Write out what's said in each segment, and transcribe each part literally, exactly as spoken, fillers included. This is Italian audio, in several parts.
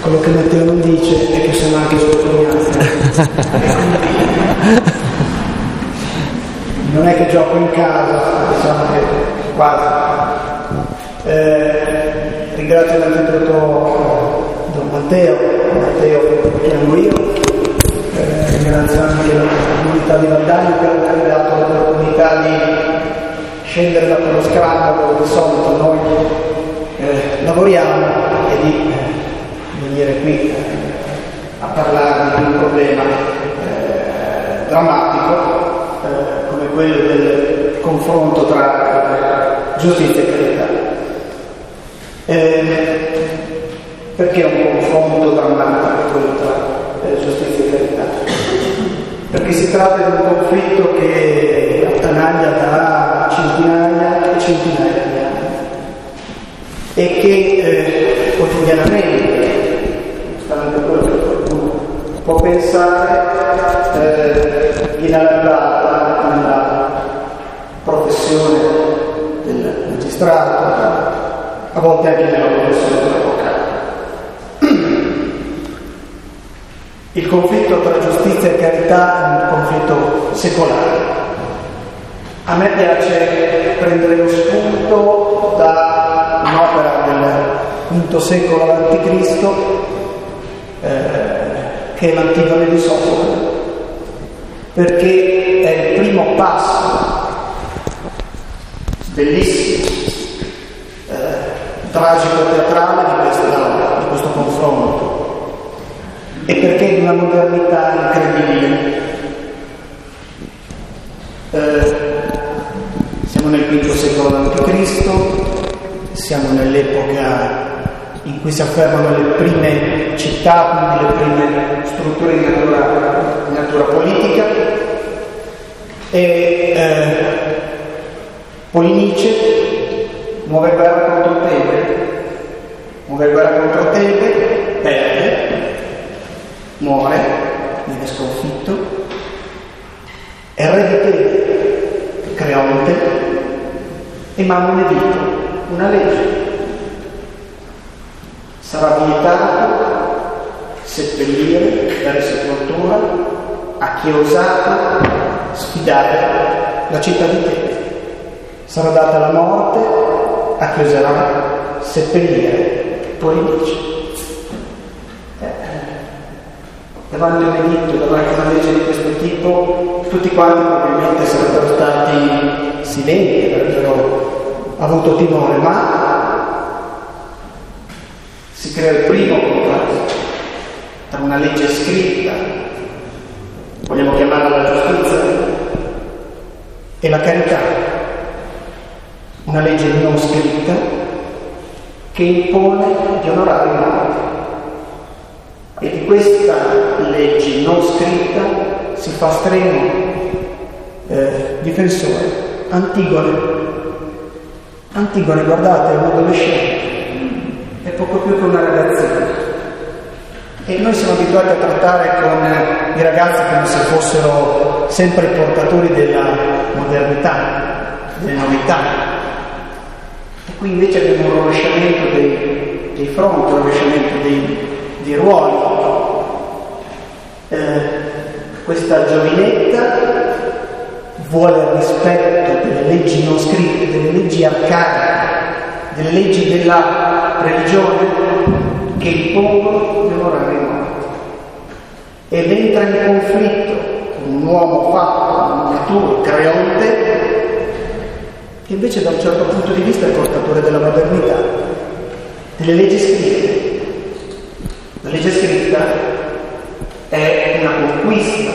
quello che Matteo non dice è che sono anche sottolineato. Non è che gioco in casa, diciamo che quasi. Eh, ringrazio innanzitutto Don Matteo, Matteo che chiamo io, eh, ringrazio anche la comunità di Valdagno per avermi dato l'opportunità di scendere da quello scranno dove di solito noi eh, lavoriamo e di eh, venire qui eh, a parlare di un problema eh, drammatico eh, come quello del confronto tra eh, giustizia e carità. Eh, perché un confronto drammatico quello tra eh, giustizia e carità? Perché si tratta di un conflitto che attanaglia da centinaia e centinaia di anni e che eh, quotidianamente, nonostante quello che qualcuno può pensare, eh, viene allargata nella professione del magistrato, a volte anche nella professione dell'avvocato. Il conflitto tra giustizia e carità è un conflitto secolare. A me piace prendere lo spunto da un'opera del quinto secolo avanti Cristo, eh, che è l'Antigone di Sofocle, perché è il primo passo bellissimo, eh, tragico-teatrale di questa, di questo confronto, e perché è di una modernità incredibile. Eh, siamo nel quinto secolo avanti Cristo, siamo nell'epoca in cui si affermano le prime città, quindi le prime strutture di natura, di natura politica, e eh, Polinice muove guerra contro Tebe, muove guerra contro Tebe, perde, muore, viene sconfitto, e il re di Tebe, Creonte, emana un editto, una legge. Sarà vietato seppellire, dare sepoltura a chi ha osato sfidare la città di Tebe. Sarà data la morte a chi oserà seppellire Polinice. Eh, davanti a un editto, davanti a una legge di questo tipo, tutti quanti probabilmente sarebbero stati silenti, avrebbero avuto timore, ma si crea il primo contrasto tra una legge scritta, vogliamo chiamarla la giustizia, e la carità, una legge non scritta che impone di onorare il morto. E di questa legge non scritta si fa stremo eh, difensore. Antigone. Antigone, guardate, è un adolescente, è poco più che una ragazzina. E noi siamo abituati a trattare con i ragazzi come se fossero sempre i portatori della modernità, delle novità. E qui invece abbiamo un rovesciamento dei, dei fronti, un rovesciamento dei, dei ruoli. Eh, questa giovinetta vuole il rispetto delle leggi non scritte, delle leggi arcaiche, delle leggi della religione che impongono di onorare il morto, ed entra in conflitto con un uomo fatto, maturo, Creonte, che invece da un certo punto di vista è il portatore della modernità, delle leggi scritte. La legge scritta è una conquista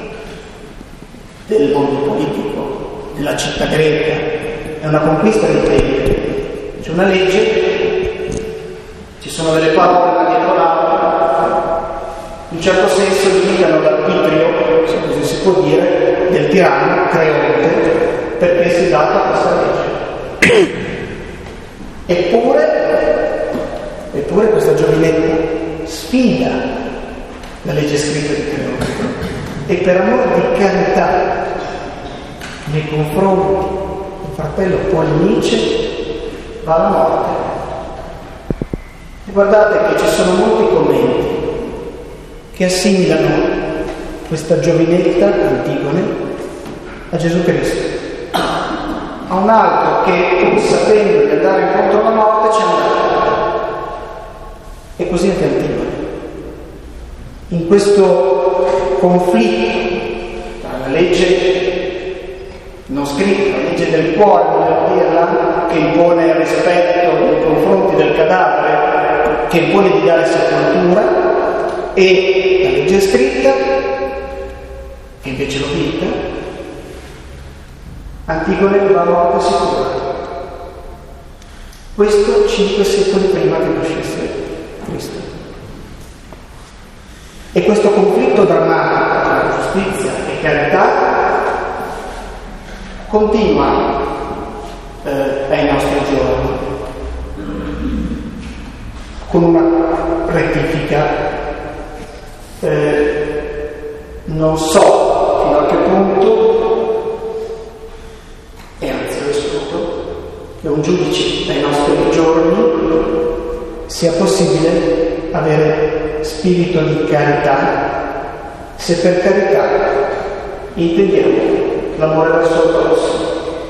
del mondo politico, della città greca, è una conquista del tempo. C'è una legge, ci sono delle parole una dietro l'altra, in un certo senso limitano l'arbitrio, se così si può dire, del tiranno Creonte, perché si è data questa legge. Eppure, eppure questa giovinetta sfida la legge scritta di Creonte e per amor di carità nei confronti del fratello Polinice va alla morte. E guardate che ci sono molti commenti che assimilano questa giovinetta Antigone a Gesù Cristo, a un altro che, pur sapendo di andare incontro alla morte, ci è andato. E così anche Antigone. In questo conflitto tra la legge non scritta, la legge del cuore, voglio dirla, che impone rispetto nei confronti del cadavere, che impone di dare sepoltura, e la legge scritta, che invece lo vita, Antigone va a morte sicura. Questo cinque secoli prima che nascesse Cristo. E questo conflitto drammatico tra giustizia e carità continua eh, ai nostri giorni, con una rettifica. Eh, non so fino a che punto, e anzi lo escludo, che un giudice ai nostri giorni sia possibile avere spirito di carità, se per carità intendiamo l'amore verso il prossimo.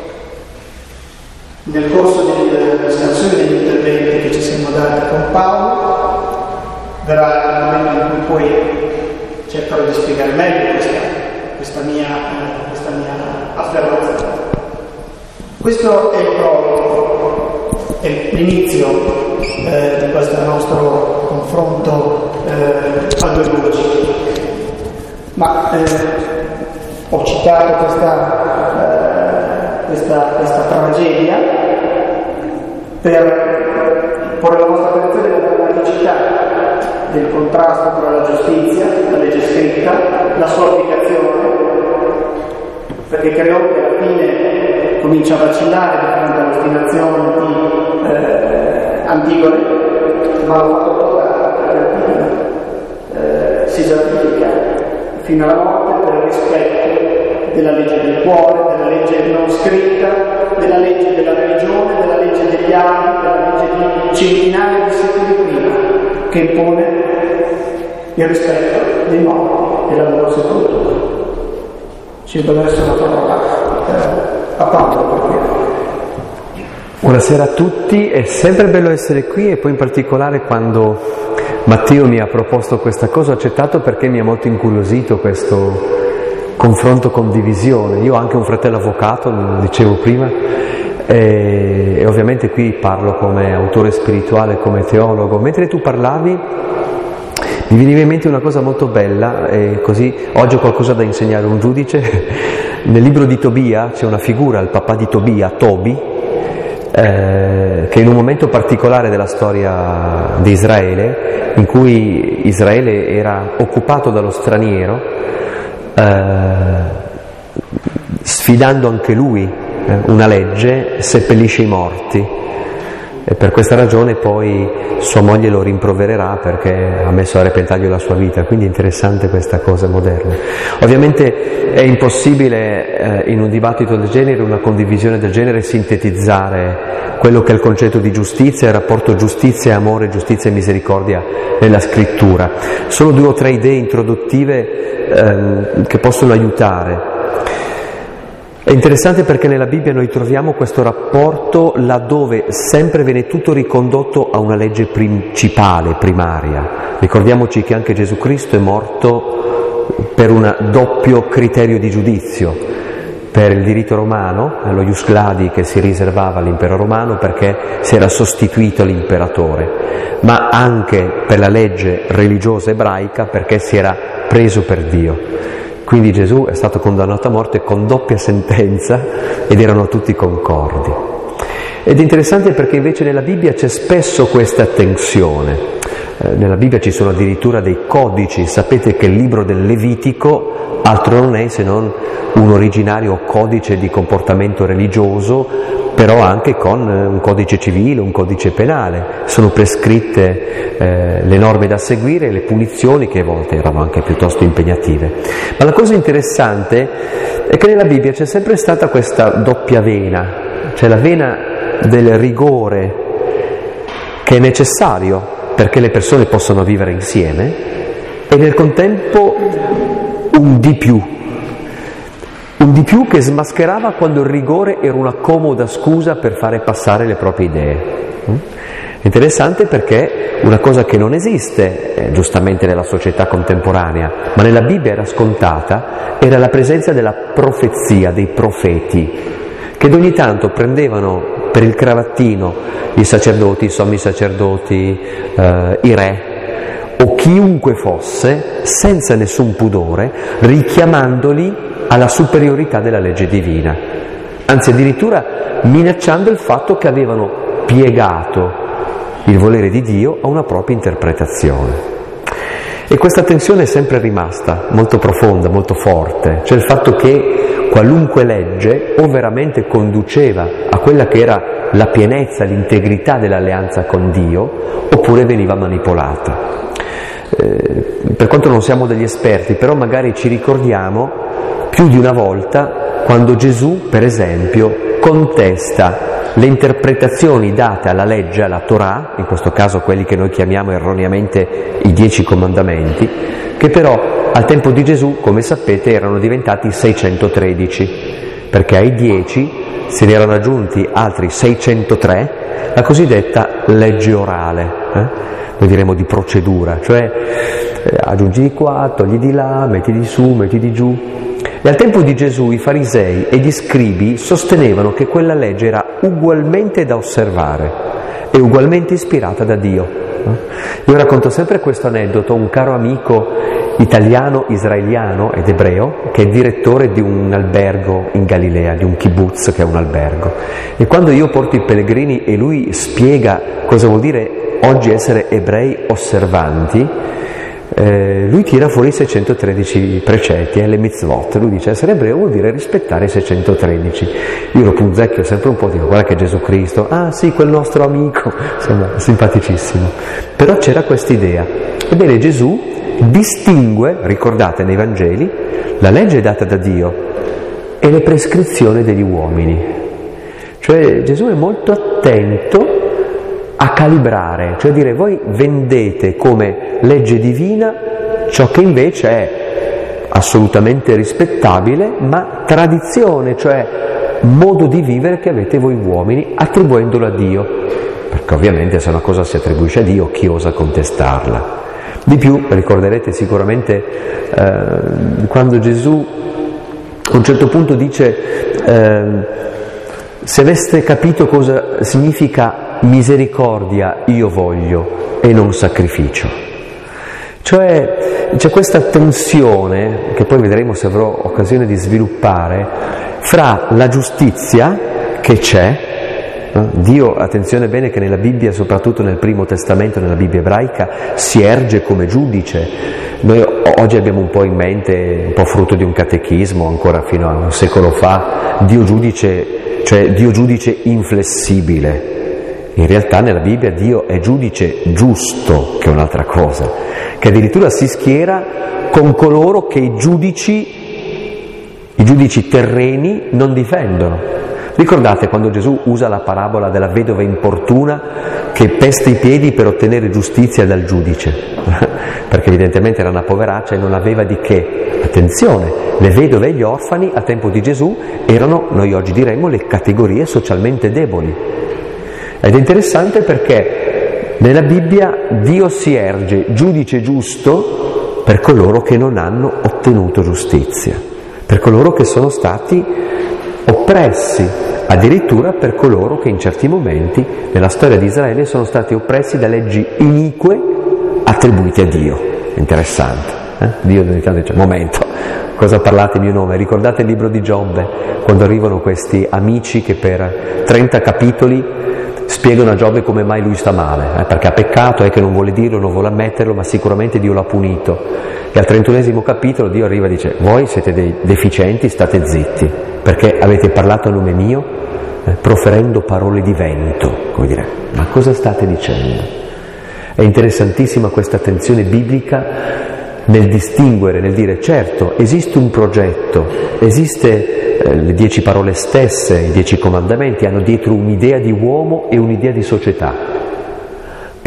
Nel corso delle presentazioni degli interventi che ci siamo dati con Paolo verrà il momento in cui poi cercherò di spiegare meglio questa, questa, mia, eh, questa mia affermazione. Questo è il prologo, è l'inizio eh, di questo nostro confronto eh, a due voci. Ma eh, ho citato questa, eh, questa, questa tragedia per porre la vostra attenzione alla drammaticità del contrasto tra la giustizia, la legge scritta, la sua applicazione, perché credo che alla fine comincia a vacillare di fronte all'ostinazione di eh, Antigone, ma lo fatto portare perché Antigone eh, si sacrifica fino alla morte per il rispetto della legge del cuore, della legge non scritta, della legge della religione, della legge degli anni, della legge di centinaia di secoli prima, che impone il rispetto dei morti e la loro sepoltura. Ci deve essere una parola eh, a Paolo. Buonasera a tutti, è sempre bello essere qui, e poi in particolare quando Matteo mi ha proposto questa cosa ho accettato, perché mi ha molto incuriosito questo confronto condivisione. Io ho anche un fratello avvocato, lo dicevo prima, e, e ovviamente qui parlo come autore spirituale, come teologo. Mentre tu parlavi mi veniva in mente una cosa molto bella, e così oggi ho qualcosa da insegnare a un giudice. Nel libro di Tobia c'è una figura, il papà di Tobia, Tobi, eh, che in un momento particolare della storia di Israele, in cui Israele era occupato dallo straniero, eh, sfidando anche lui eh, una legge, seppellisce i morti. E per questa ragione poi sua moglie lo rimprovererà perché ha messo a repentaglio la sua vita. Quindi è interessante questa cosa moderna. Ovviamente è impossibile eh, in un dibattito del genere, una condivisione del genere, sintetizzare quello che è il concetto di giustizia, il rapporto giustizia e amore, giustizia e misericordia nella scrittura. Solo due o tre idee introduttive ehm, che possono aiutare. È interessante perché nella Bibbia noi troviamo questo rapporto laddove sempre viene tutto ricondotto a una legge principale, primaria. Ricordiamoci che anche Gesù Cristo è morto per un doppio criterio di giudizio, per il diritto romano, lo ius gladi che si riservava all'impero romano perché si era sostituito all'imperatore, ma anche per la legge religiosa ebraica perché si era preso per Dio. Quindi Gesù è stato condannato a morte con doppia sentenza ed erano tutti concordi. Ed è interessante perché invece nella Bibbia c'è spesso questa tensione. Eh, nella Bibbia ci sono addirittura dei codici. Sapete che il libro del Levitico altro non è se non un originario codice di comportamento religioso, però anche con un codice civile, un codice penale. Sono prescritte eh, le norme da seguire e le punizioni, che a volte erano anche piuttosto impegnative. Ma la cosa interessante è che nella Bibbia c'è sempre stata questa doppia vena, cioè la vena del rigore che è necessario perché le persone possano vivere insieme, e nel contempo un di più, un di più che smascherava quando il rigore era una comoda scusa per fare passare le proprie idee. Interessante perché una cosa che non esiste eh, giustamente nella società contemporanea, ma nella Bibbia era scontata, era la presenza della profezia, dei profeti, che ogni tanto prendevano per il cravattino i sacerdoti, i sommi sacerdoti, eh, i re o chiunque fosse, senza nessun pudore, richiamandoli alla superiorità della legge divina, anzi addirittura minacciando il fatto che avevano piegato il volere di Dio a una propria interpretazione. E questa tensione è sempre rimasta molto profonda, molto forte, cioè il fatto che qualunque legge o veramente conduceva a quella che era la pienezza, l'integrità dell'alleanza con Dio, oppure veniva manipolata. Eh, per quanto non siamo degli esperti, però magari ci ricordiamo più di una volta quando Gesù, per esempio, contesta le interpretazioni date alla legge, alla Torah, in questo caso quelli che noi chiamiamo erroneamente i dieci comandamenti, che però al tempo di Gesù, come sapete, erano diventati seicentotredici, perché ai dieci se ne erano aggiunti altri seicentotré, la cosiddetta legge orale, eh? noi diremo di procedura, cioè eh, aggiungi di qua, togli di là, metti di su, metti di giù. E al tempo di Gesù i farisei e gli scribi sostenevano che quella legge era ugualmente da osservare e ugualmente ispirata da Dio. Io racconto sempre questo aneddoto, un caro amico italiano, israeliano ed ebreo, che è direttore di un albergo in Galilea, di un kibbutz che è un albergo. E quando io porto i pellegrini e lui spiega cosa vuol dire oggi essere ebrei osservanti, Eh, lui tira fuori i seicentotredici precetti, eh, le mitzvot. Lui dice essere ebreo vuol dire rispettare i seicentotredici. Io lo punzecchio sempre un po', dico guarda che Gesù Cristo, ah sì, quel nostro amico, insomma, simpaticissimo. Però c'era questa idea. Ebbene, Gesù distingue, ricordate nei Vangeli, la legge data da Dio e le prescrizioni degli uomini. Cioè Gesù è molto attento a calibrare, cioè dire voi vendete come legge divina ciò che invece è assolutamente rispettabile, ma tradizione, cioè modo di vivere che avete voi uomini, attribuendolo a Dio, perché ovviamente se una cosa si attribuisce a Dio, chi osa contestarla? Di più, ricorderete sicuramente eh, quando Gesù a un certo punto dice eh, se aveste capito cosa significa misericordia io voglio e non sacrificio. Cioè c'è questa tensione, che poi vedremo se avrò occasione di sviluppare, fra la giustizia che c'è, eh? Dio, attenzione bene che nella Bibbia, soprattutto nel Primo Testamento, nella Bibbia ebraica, si erge come giudice. Noi oggi abbiamo un po' in mente, un po' frutto di un catechismo, ancora fino a un secolo fa, Dio giudice, cioè Dio giudice inflessibile. In realtà nella Bibbia Dio è giudice giusto, che è un'altra cosa, che addirittura si schiera con coloro che i giudici, i giudici terreni non difendono. Ricordate quando Gesù usa la parabola della vedova importuna che pesta i piedi per ottenere giustizia dal giudice, perché evidentemente era una poveraccia e non aveva di che. Attenzione, le vedove e gli orfani a tempo di Gesù erano, noi oggi diremmo, le categorie socialmente deboli. Ed è interessante perché nella Bibbia Dio si erge giudice giusto per coloro che non hanno ottenuto giustizia, per coloro che sono stati oppressi, addirittura per coloro che in certi momenti nella storia di Israele sono stati oppressi da leggi inique attribuite a Dio. Interessante, eh? Dio ogni tanto dice, momento, cosa parlate in mio nome? Ricordate il libro di Giobbe, quando arrivano questi amici che per trenta capitoli spiegano a Giobbe come mai lui sta male, eh, perché ha peccato, è che non vuole dirlo, non vuole ammetterlo, ma sicuramente Dio l'ha punito. E al trentunesimo capitolo Dio arriva e dice, voi siete dei deficienti, state zitti, perché avete parlato a nome mio, eh, proferendo parole di vento. Come dire, ma cosa state dicendo? È interessantissima questa tensione biblica nel distinguere, nel dire, certo, esiste un progetto, esiste eh, le dieci parole stesse, i dieci comandamenti hanno dietro un'idea di uomo e un'idea di società,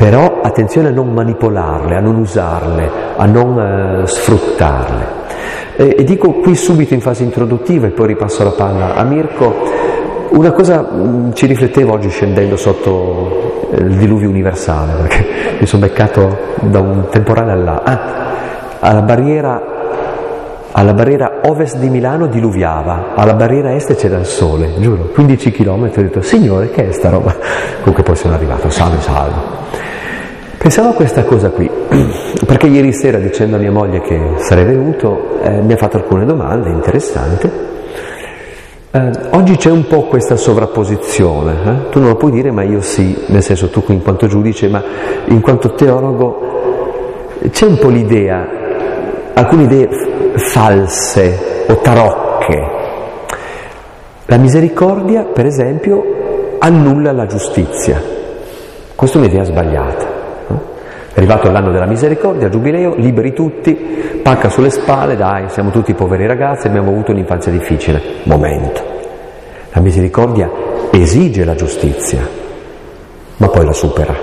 però attenzione a non manipolarle, a non usarle, a non eh, sfruttarle. E, e dico qui subito in fase introduttiva, e poi ripasso la palla a Mirko, una cosa mh, ci riflettevo oggi scendendo sotto eh, il diluvio universale, perché mi sono beccato da un temporale alla, ah, alla barriera alla barriera ovest di Milano diluviava, alla barriera est c'era il sole, giuro, quindici chilometri, ho detto, signore, che è sta roba? Comunque poi sono arrivato, salve, salve. Pensavo a questa cosa qui, perché ieri sera, dicendo a mia moglie che sarei venuto, eh, mi ha fatto alcune domande interessanti. Eh, oggi c'è un po' questa sovrapposizione, eh? Tu non lo puoi dire, ma io sì, nel senso tu in quanto giudice, ma in quanto teologo c'è un po' l'idea, alcune idee false o tarocche. La misericordia, per esempio, annulla la giustizia. Questa è un'idea sbagliata. È arrivato l'anno della misericordia, giubileo, liberi tutti, pacca sulle spalle, dai, siamo tutti poveri ragazzi, abbiamo avuto un'infanzia difficile. Momento. La misericordia esige la giustizia, ma poi la supera.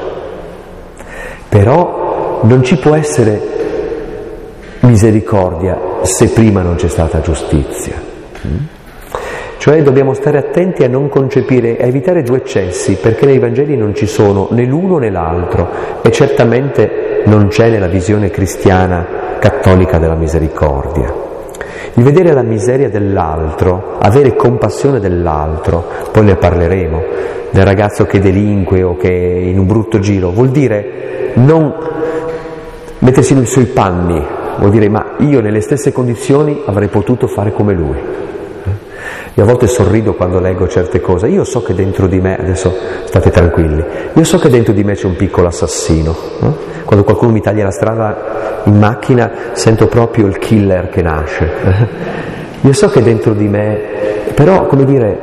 Però non ci può essere misericordia se prima non c'è stata giustizia. Cioè dobbiamo stare attenti a non concepire, a evitare due eccessi, perché nei Vangeli non ci sono né l'uno né l'altro, e certamente non c'è nella visione cristiana cattolica della misericordia. Il vedere la miseria dell'altro, avere compassione dell'altro, poi ne parleremo, del ragazzo che delinque o che è in un brutto giro, vuol dire non mettersi nei suoi panni, vuol dire ma io nelle stesse condizioni avrei potuto fare come lui. Io a volte sorrido quando leggo certe cose, io so che dentro di me, adesso state tranquilli, io so che dentro di me c'è un piccolo assassino, no? Quando qualcuno mi taglia la strada in macchina sento proprio il killer che nasce, io so che dentro di me, però come dire,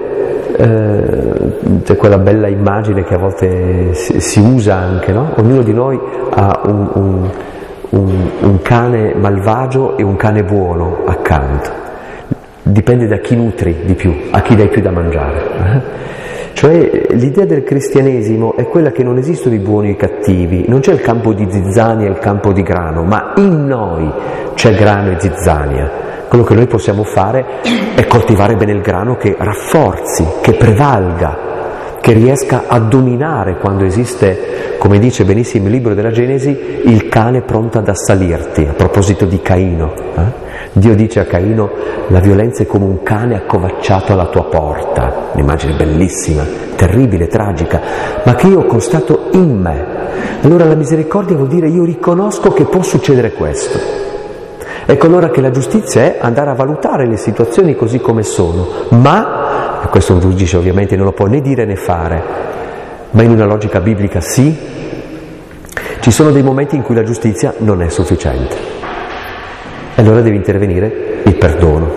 eh, c'è quella bella immagine che a volte si, si usa anche, no? Ognuno di noi ha un, un, un, un cane malvagio e un cane buono accanto. Dipende da chi nutri di più, a chi dai più da mangiare. Cioè l'idea del cristianesimo è quella che non esistono i buoni e i cattivi, non c'è il campo di zizzania e il campo di grano, ma in noi c'è grano e zizzania. Quello che noi possiamo fare è coltivare bene il grano che rafforzi, che prevalga, che riesca a dominare quando esiste, come dice benissimo il libro della Genesi, il cane pronto ad assalirti, a proposito di Caino. Eh? Dio dice a Caino, la violenza è come un cane accovacciato alla tua porta, un'immagine bellissima, terribile, tragica, ma che io ho constato in me. Allora la misericordia vuol dire io riconosco che può succedere questo. Ecco allora che la giustizia è andare a valutare le situazioni così come sono, ma, e questo un giudice ovviamente non lo può né dire né fare, ma in una logica biblica sì, ci sono dei momenti in cui la giustizia non è sufficiente. E allora deve intervenire il perdono.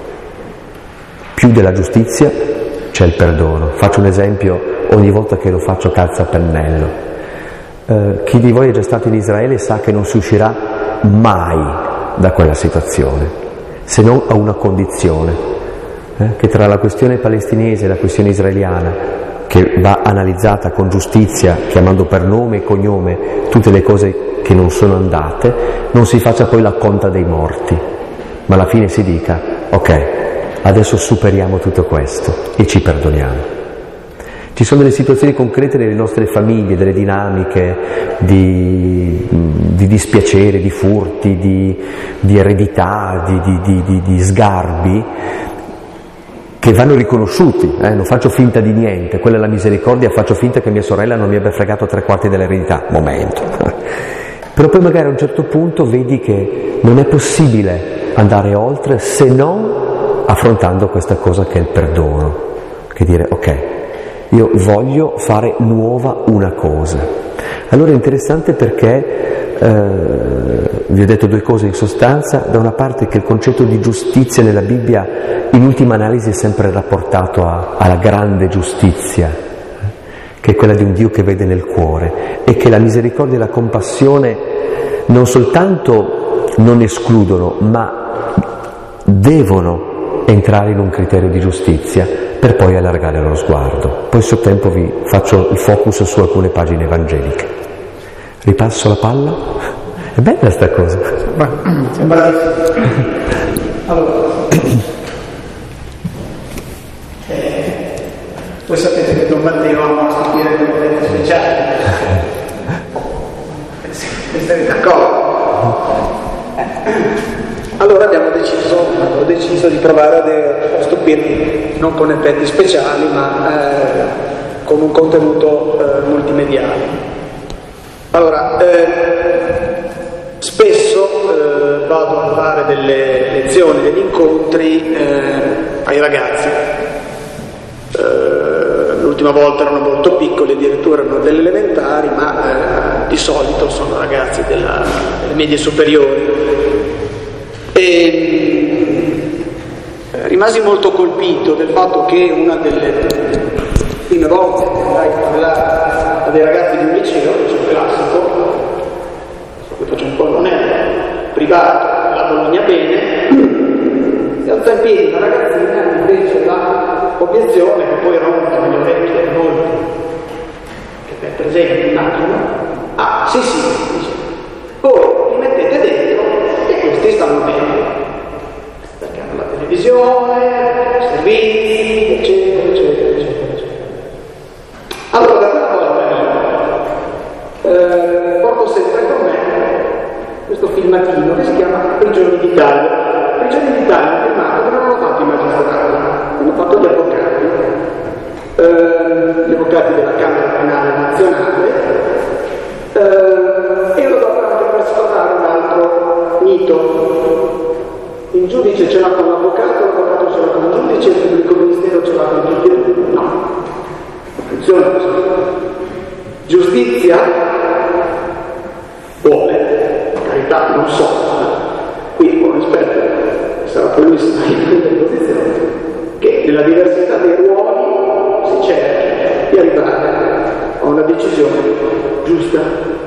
Più della giustizia c'è il perdono. Faccio un esempio, ogni volta che lo faccio calza a pennello. Eh, chi di voi è già stato in Israele sa che non si uscirà mai da quella situazione, se non a una condizione, eh, che tra la questione palestinese e la questione israeliana, che va analizzata con giustizia, chiamando per nome e cognome tutte le cose che non sono andate, non si faccia poi la conta dei morti, ma alla fine si dica, ok, adesso superiamo tutto questo e ci perdoniamo. Ci sono delle situazioni concrete nelle nostre famiglie, delle dinamiche di, di dispiacere, di furti, di, di eredità, di, di, di, di sgarbi, che vanno riconosciuti, eh? Non faccio finta di niente, quella è la misericordia, faccio finta che mia sorella non mi abbia fregato tre quarti dell'eredità, momento. Però poi magari a un certo punto vedi che non è possibile andare oltre se non affrontando questa cosa che è il perdono, che dire ok, io voglio fare nuova una cosa. Allora è interessante perché eh, vi ho detto due cose in sostanza, da una parte che il concetto di giustizia nella Bibbia in ultima analisi è sempre rapportato a, alla grande giustizia, che è quella di un Dio che vede nel cuore, e che la misericordia e la compassione non soltanto non escludono, ma devono entrare in un criterio di giustizia per poi allargare lo sguardo. Poi sul tempo vi faccio il focus su alcune pagine evangeliche. ripasso la palla. È bella sta cosa. Sembra allora, eh, voi sapete che Don Matteo ama stupire con eventi speciali. Siete d'accordo? Allora abbiamo deciso, ho deciso di provare a stupirvi non con effetti speciali, ma eh, con un contenuto eh, multimediale. Allora, eh, spesso eh, vado a fare delle lezioni, degli incontri eh, ai ragazzi. Eh, l'ultima volta erano molto piccoli, addirittura erano delle elementari, ma eh, di solito sono ragazzi della, delle medie superiori. E eh, rimasi molto colpito del fatto che una delle prime volte che andai a parlare a dei ragazzi di un liceo, un liceo classico, che faccio un po' non è privato, la Bologna bene, si alza in piedi una ragazzina e mi fece la obiezione che poi rompe negli orecchi di molti che è presente immagino. Ah sì sì, dice, voi li mettete dentro e questi stanno bene perché hanno la televisione, i servizi, eccetera eccetera eccetera eccetera. Allora da quella volta eh, porto sempre con me questo filmatino che si chiama Prigioni d'Italia. Prigioni d'Italia è un filmato che non hanno fatto i magistrati, hanno fatto gli avvocati, eh, gli avvocati della Camera Penale Nazionale, eh, e lo do anche per sfatare un altro mito. Il giudice ce l'ha con l'avvocato, l'avvocato ce l'ha con il giudice, il pubblico ministero ce l'ha con tutti e due. No, non funziona così. Giustizia vuole, per carità, non so, qui un buon esperto, sarà poi lui si prende in posizione, che nella diversità dei ruoli si cerca di arrivare a una decisione giusta.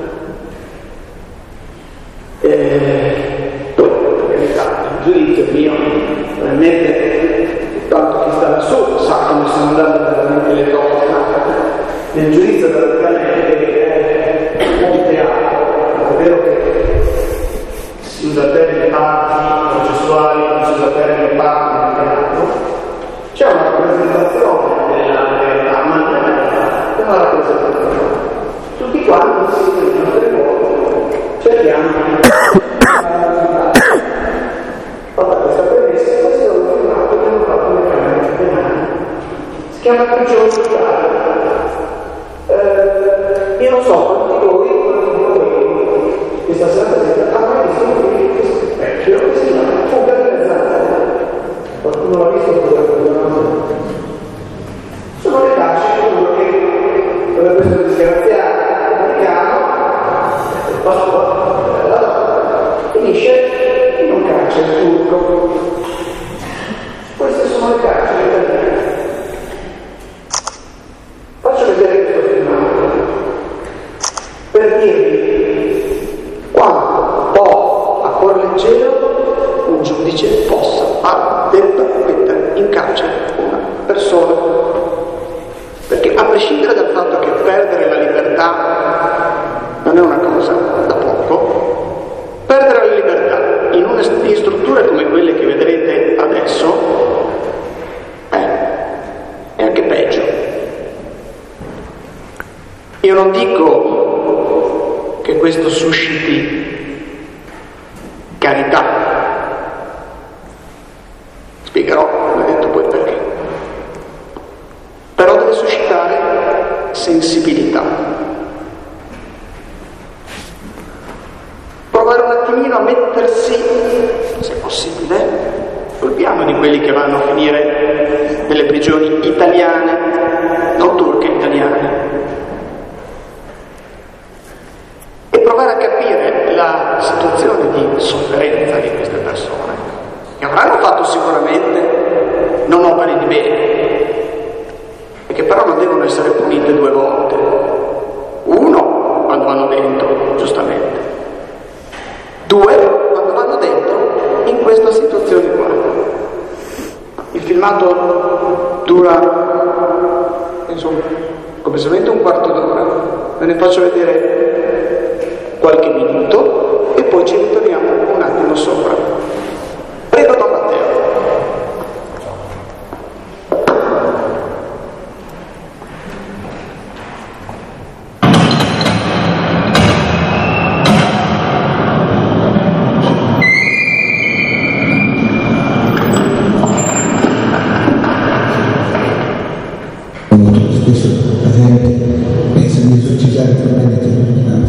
Eh, poi, per carità, il giudizio mio, probabilmente, tanto chi sta lassù sa come sono andate veramente le cose. Nel giudizio praticamente è un teatro, è vero che si usa termini parti processuali, non si usa termini parti nel teatro, c'è una rappresentazione della realtà, ma non è una realtà, è una rappresentazione. Tutti quanti si in nostre volte cerchiamo di allora questa premessa, questo è un filmato che hanno fatto le camere penali, si chiama Prigioni d'Italia. Eh, io non so quanti di voi questa sera ha mai visto un film questo specchio che si chiama Fuga delle zanzare. Qualcuno l'ha visto? Sono le carceri uno che per questo disgraziato americano il passaporto finisce in un carcere turco. Queste sono le carceri italiane. Faccio vedere questo filmato per dirvi quanto può a cuor leggero un giudice possa far debba mettere in carcere una persona, perché a prescindere dal fatto che perdere la libertà non è una cosa da poco, perdere la libertà in, una, in strutture come quelle che vedrete adesso eh, è anche peggio. Io non dico che questo susciti carità, spiegherò, come detto poi perché, però deve suscitare sensibilità, provare un attimino a mettersi, se possibile, sul piano di quelli che vanno a finire nelle prigioni italiane, non turche, italiane, e provare a capire la situazione di sofferenza di queste persone, che avranno fatto sicuramente non opere di bene, e che però non devono essere punite due volte. Uno, quando vanno dentro, giustamente. Due, quando vanno dentro in questa situazione qua. Il filmato dura, insomma, complessivamente un quarto d'ora. Ve ne faccio vedere qualche minuto e poi ci ritorniamo un attimo sopra. Prego Don Matteo. Spesso la gente pensa di esorcizzare problemi che non hanno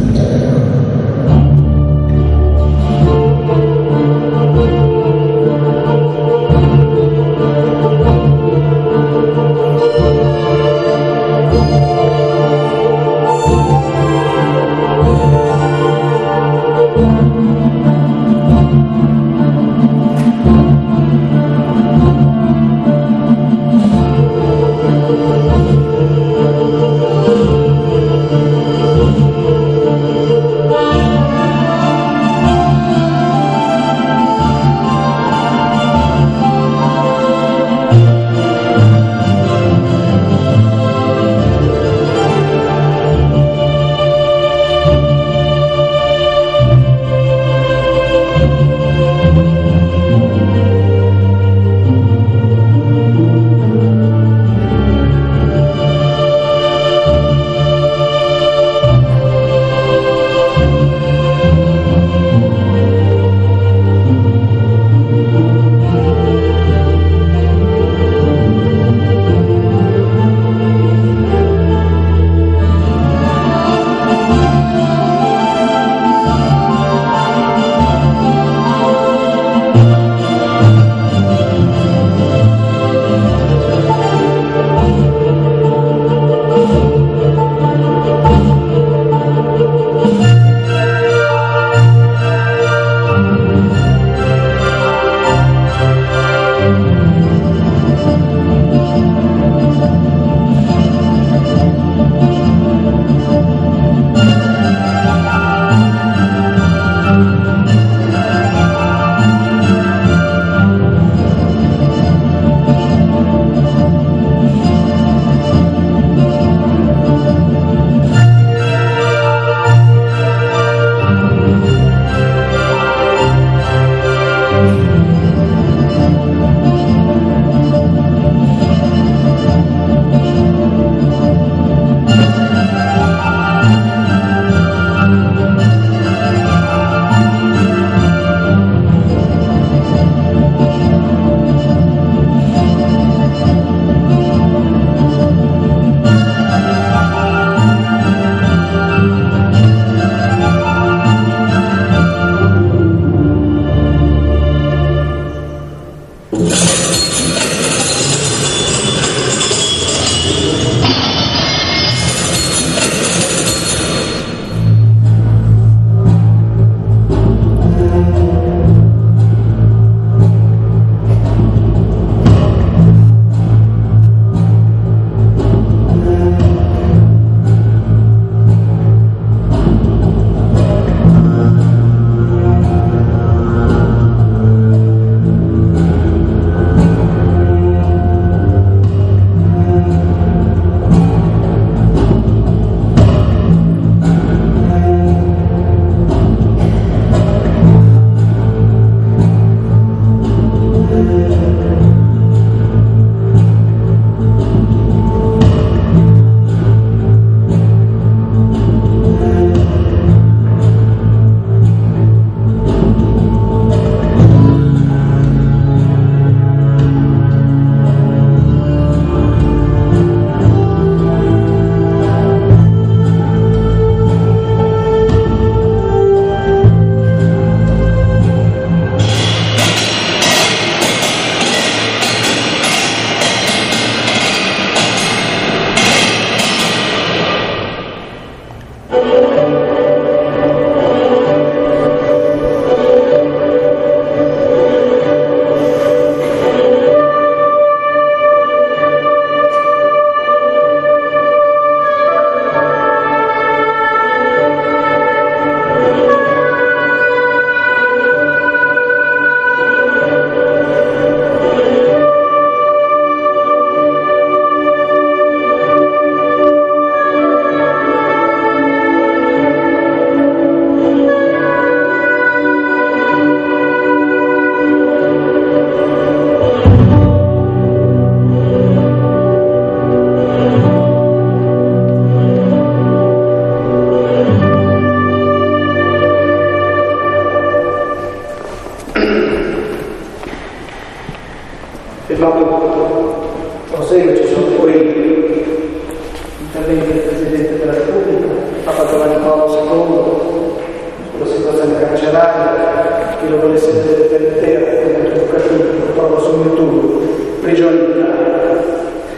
proprio prosegue, ci sono poi interventi del Presidente della Repubblica, Papa Giovanni Paolo secondo, sulla situazione carceraria, chi lo volesse vedere per intero, è molto educativo, lo trovo su YouTube, prigioni d'Italia.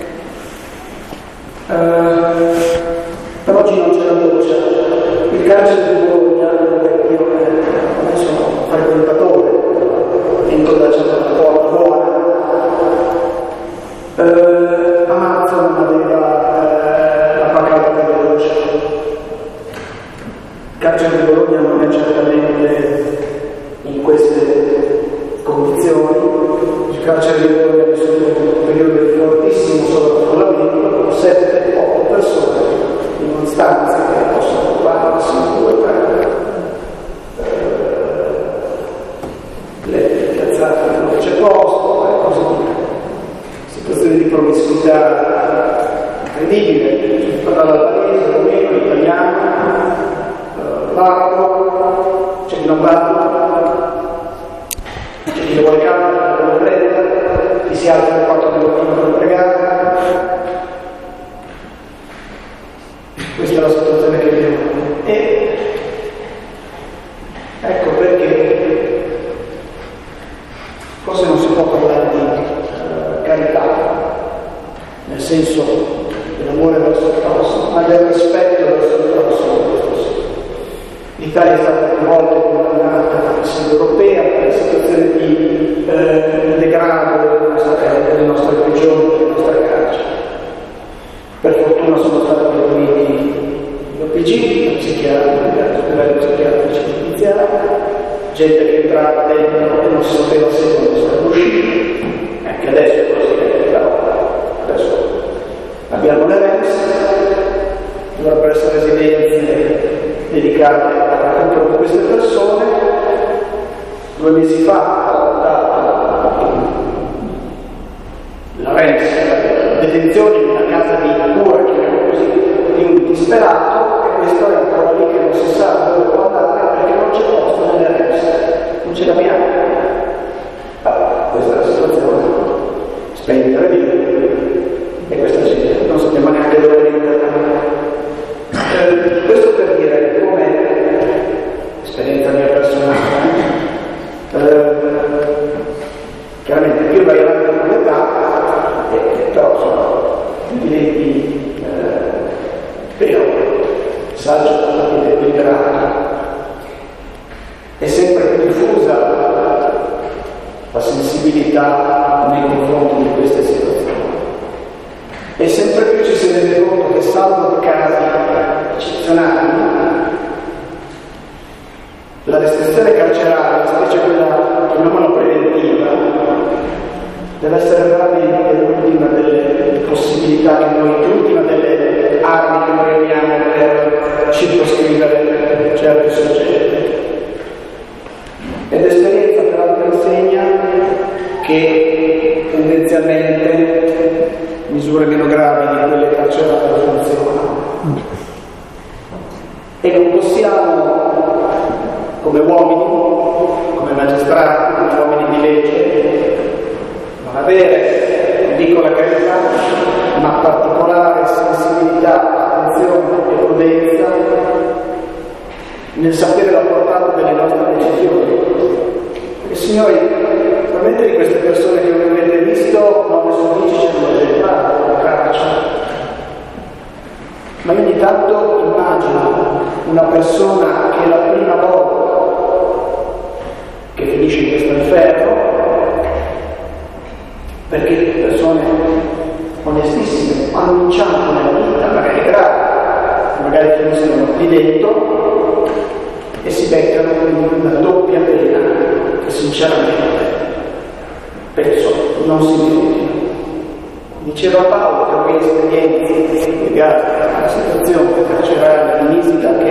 Uh, per oggi non c'è la doccia, il carcere di Bologna, dove io ormai sono frequentatore, entro da una porta buona, uh, a marzo non aveva uh, la pacata della doccia. Il carcere di Bologna non è certamente in queste condizioni, il carcere di Bologna ha vissuto un periodo di fortissimo sovraffollamento, sette otto persone in una stanza che possono occupare massimo due tre le piazzate dove c'è posto e così via. Situazioni di promiscuità incredibile, parla l'albanese, l'omeno, l'italiano, l'arabo, c'è chi non parla, c'è chi lo vuole cambiare, lo vuole prendere, chi si alza alle quattro del mattino per pregare. Questa è la situazione che abbiamo. E ecco perché forse non si può parlare di uh, carità, nel senso dell'amore verso il prossimo, ma del rispetto verso il prossimo. L'Italia è stata più volte condannata dalla Sede europea per la situazione di eh, degrado delle nostre, delle nostre prigioni, delle nostre carceri. Per fortuna sono stati riuniti gli O P G, psichiatri, livello psichiatrici giudiziari, gente che entrava dentro e non si sapeva se non stava uscito, anche adesso è così, però adesso abbiamo le R E M S, dovrebbero essere residenze dedicate al recupero di queste persone. Due mesi fa ho dato la R E M S, la detenzione in una casa di cura, chiamiamo così, di un disperato, e questo è un po' lì che non si sa dove può andare perché non c'è posto nelle R E M S, non ce l'abbiamo. Allora, questa è la situazione, spendere via, e questa gente non sappiamo neanche dove metterla. Eh, questo per dire come esperienza mia personale, eh, chiaramente più vai avanti con l'età, eh, però sono diventi eh, però saggio, equilibrato, è sempre più diffusa la sensibilità nei confronti di queste situazioni, e sempre più ci si rende conto che, salvo casi eccezionali, la restrizione carceraria, specie quella chiamiamola preventiva, deve essere veramente l'ultima delle possibilità che noi, l'ultima delle armi che noi abbiamo per circoscrivere certi soggetti. Ed esperienza peraltro insegna che tendenzialmente misure meno gravi di quelle carcerarie funzionano. E non possiamo, come uomini, come magistrati, come uomini di legge, non avere, non dico la carità, ma particolare sensibilità, attenzione e prudenza nel sapere la portata delle nostre decisioni. Perché, signori, probabilmente di queste persone che avete visto, nove su dieci c'è una libertà, una carcere. Ma io ogni tanto immagino una persona che è la prima volta che finisce in questo inferno, perché persone onestissime hanno un inciampo nella vita, magari grave, magari finiscono lì dentro e si beccano una doppia pena che sinceramente penso non si meritino. Diceva Paolo che quelle esperienze legate alla situazione carceraria di Nisida, che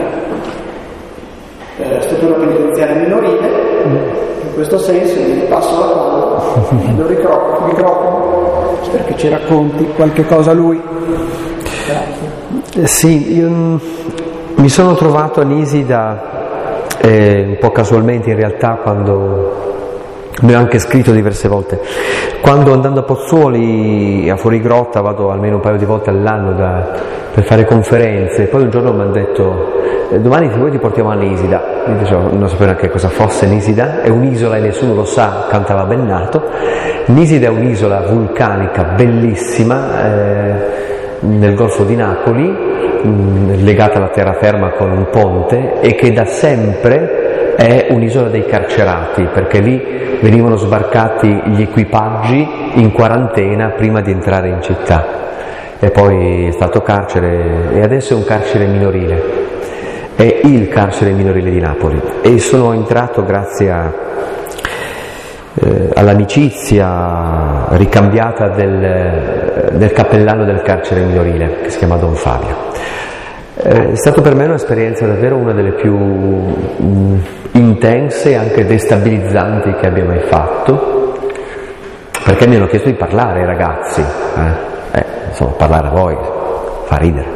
è la struttura penitenziaria minorile, in questo senso gli passo la parola, lo ricroco, microfono, perché ci racconti qualche cosa lui. Grazie. Sì, io mi sono trovato a Nisida eh, un po' casualmente in realtà quando ne ho anche scritto diverse volte. Quando andando a Pozzuoli, a Fuorigrotta, vado almeno un paio di volte all'anno da, per fare conferenze, poi un giorno mi hanno detto domani se vuoi ti portiamo a Nisida. Io dicevo, non sapevo neanche cosa fosse Nisida, è un'isola e nessuno lo sa, cantava Bennato. Nisida è un'isola vulcanica bellissima eh, nel Golfo di Napoli, mh, legata alla terraferma con un ponte, e che da sempre è un'isola dei carcerati, perché lì venivano sbarcati gli equipaggi in quarantena prima di entrare in città, e poi è stato carcere, e adesso è un carcere minorile, è il carcere minorile di Napoli, e sono entrato grazie a, eh, all'amicizia ricambiata del, del cappellano del carcere minorile, che si chiama Don Fabio. È stato per me un'esperienza davvero una delle più mh, intense e anche destabilizzanti che abbia mai fatto, perché mi hanno chiesto di parlare ai ragazzi, eh? Eh, insomma, parlare a voi fa ridere.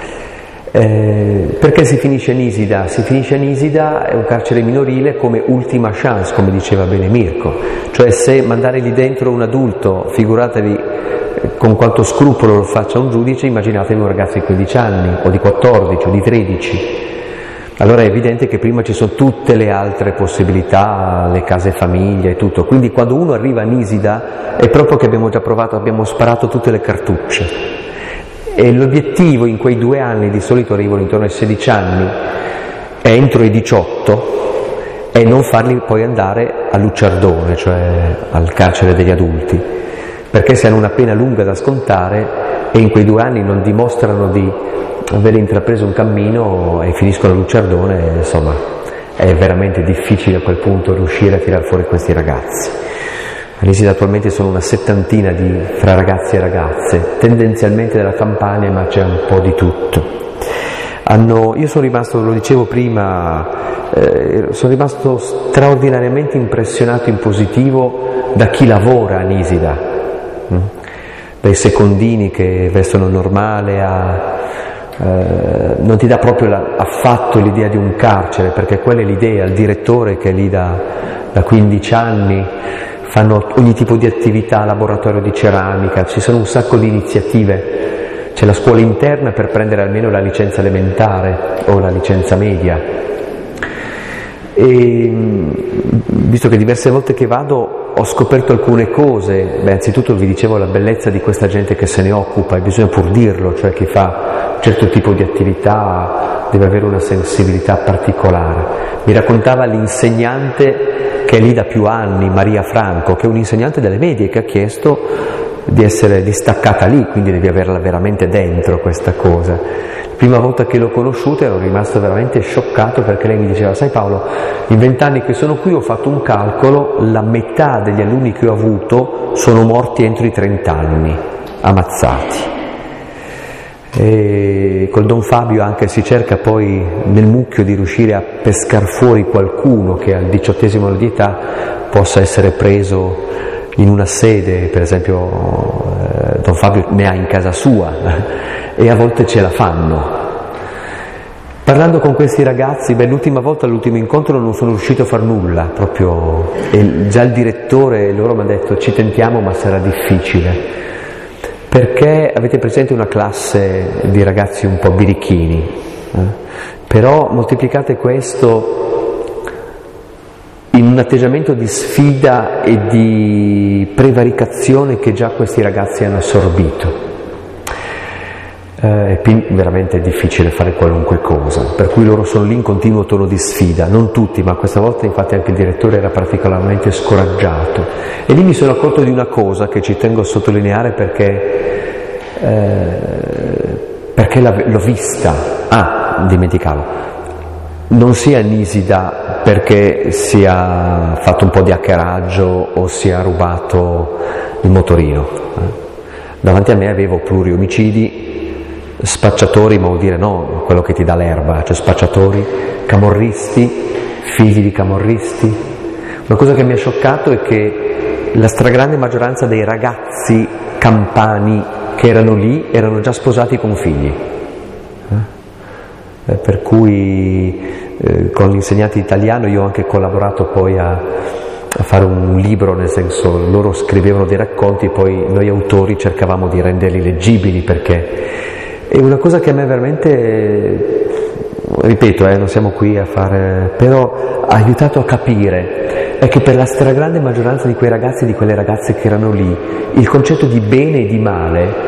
Eh, perché si finisce a Nisida? Si finisce a Nisida, è un carcere minorile come ultima chance, come diceva bene Mirko, cioè se mandare lì dentro un adulto, figuratevi con quanto scrupolo lo faccia un giudice, immaginatevi un ragazzo di quindici anni, o di quattordici, o di tredici. Allora è evidente che prima ci sono tutte le altre possibilità, le case famiglia e tutto, quindi quando uno arriva a Nisida è proprio che abbiamo già provato, abbiamo sparato tutte le cartucce. E l'obiettivo in quei due anni, di solito arrivano intorno ai sedici anni, è entro i diciotto, è non farli poi andare a Lucciardone, cioè al carcere degli adulti, perché se hanno una pena lunga da scontare e in quei due anni non dimostrano di aver intrapreso un cammino e finiscono a Lucciardone, insomma è veramente difficile a quel punto riuscire a tirar fuori questi ragazzi. A Nisida attualmente sono una settantina di, fra ragazzi e ragazze, tendenzialmente della Campania, ma c'è un po' di tutto. Hanno, io sono rimasto, lo dicevo prima, eh, sono rimasto straordinariamente impressionato in positivo da chi lavora a Nisida, mm? dai secondini che vestono normale a... Eh, non ti dà proprio la, affatto l'idea di un carcere, perché quella è l'idea, il direttore che è lì da, da quindici anni, fanno ogni tipo di attività, laboratorio di ceramica, ci sono un sacco di iniziative, c'è la scuola interna per prendere almeno la licenza elementare o la licenza media. E visto che diverse volte che vado ho scoperto alcune cose, beh, anzitutto vi dicevo la bellezza di questa gente che se ne occupa, e bisogna pur dirlo, cioè chi fa un certo tipo di attività deve avere una sensibilità particolare. Mi raccontava l'insegnante che è lì da più anni, Maria Franco, che è un'insegnante delle medie, che ha chiesto di essere distaccata lì, quindi devi averla veramente dentro questa cosa. La prima volta che l'ho conosciuta ero rimasto veramente scioccato, perché lei mi diceva: sai Paolo, in vent'anni che sono qui ho fatto un calcolo, la metà degli alunni che ho avuto sono morti entro i trent'anni, ammazzati. E col Don Fabio anche si cerca poi nel mucchio di riuscire a pescar fuori qualcuno che al diciottesimo anno di età possa essere preso in una sede, per esempio eh, Don Fabio ne ha in casa sua e a volte ce la fanno. Parlando con questi ragazzi, beh, l'ultima volta, all'ultimo incontro non sono riuscito a far nulla, proprio, e già il direttore loro mi ha detto: ci tentiamo ma sarà difficile. Perché avete presente una classe di ragazzi un po' birichini, eh? Però moltiplicate questo in un atteggiamento di sfida e di prevaricazione che già questi ragazzi hanno assorbito. Eh, è veramente difficile fare qualunque cosa, per cui loro sono lì in continuo tono di sfida, non tutti, ma questa volta infatti anche il direttore era particolarmente scoraggiato. E lì mi sono accorto di una cosa che ci tengo a sottolineare, perché, eh, perché l'ho vista. Ah, dimenticavo, non sia Nisida perché sia fatto un po' di hackeraggio o sia rubato il motorino. Eh. Davanti a me avevo pluriomicidi, spacciatori, ma vuol dire no quello che ti dà l'erba, cioè spacciatori, camorristi, figli di camorristi. Una cosa che mi ha scioccato è che la stragrande maggioranza dei ragazzi campani che erano lì erano già sposati con figli, eh? Per cui eh, con l'insegnante italiano io ho anche collaborato poi a, a fare un libro, nel senso loro scrivevano dei racconti e poi noi autori cercavamo di renderli leggibili, perché è una cosa che a me veramente, ripeto, eh, non siamo qui a fare, però ha aiutato a capire è che per la stragrande maggioranza di quei ragazzi e di quelle ragazze che erano lì il concetto di bene e di male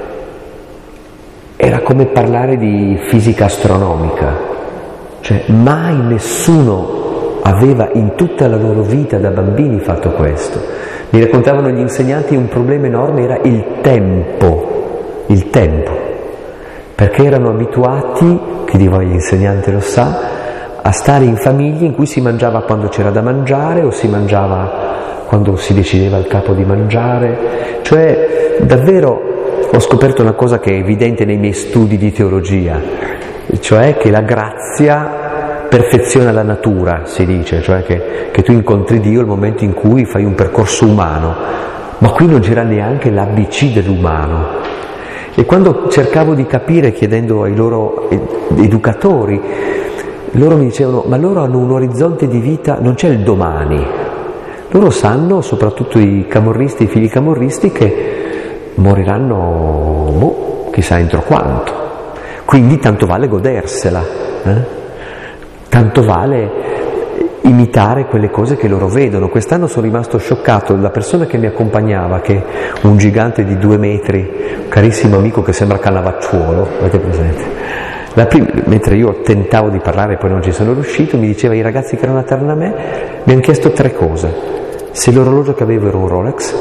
era come parlare di fisica astronomica, cioè mai nessuno aveva in tutta la loro vita da bambini fatto questo. Mi raccontavano gli insegnanti un problema enorme era il tempo, il tempo, perché erano abituati, chi di voi insegnante lo sa, a stare in famiglie in cui si mangiava quando c'era da mangiare o si mangiava quando si decideva il capo di mangiare, cioè davvero ho scoperto una cosa che è evidente nei miei studi di teologia, cioè che la grazia perfeziona la natura, si dice, cioè che, che tu incontri Dio nel momento in cui fai un percorso umano, ma qui non c'era neanche l'A B C dell'umano. E quando cercavo di capire, chiedendo ai loro educatori, loro mi dicevano, ma loro hanno un orizzonte di vita, non c'è il domani, loro sanno, soprattutto i camorristi, i figli camorristi, che moriranno, boh, chissà entro quanto, quindi tanto vale godersela, eh? Tanto vale imitare quelle cose che loro vedono. Quest'anno sono rimasto scioccato, la persona che mi accompagnava, che è un gigante di due metri, un carissimo amico che sembra Cannavacciuolo, avete presente? La prima, mentre io tentavo di parlare e poi non ci sono riuscito, mi diceva, i ragazzi che erano attorno a me mi hanno chiesto tre cose: se l'orologio che avevo era un Rolex,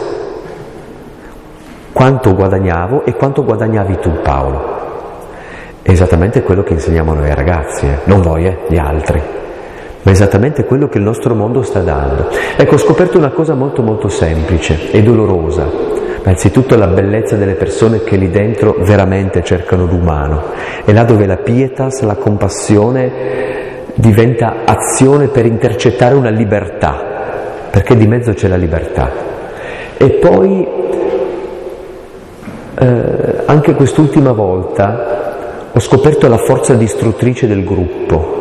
quanto guadagnavo e quanto guadagnavi tu, Paolo. È esattamente quello che insegniamo noi ai ragazzi, eh? Non voi, eh? Gli altri, ma esattamente quello che il nostro mondo sta dando. Ecco, ho scoperto una cosa molto molto semplice e dolorosa, ma innanzitutto la bellezza delle persone che lì dentro veramente cercano l'umano, è là dove la pietas, la compassione diventa azione per intercettare una libertà, perché di mezzo c'è la libertà. E poi eh, anche quest'ultima volta ho scoperto la forza distruttrice del gruppo.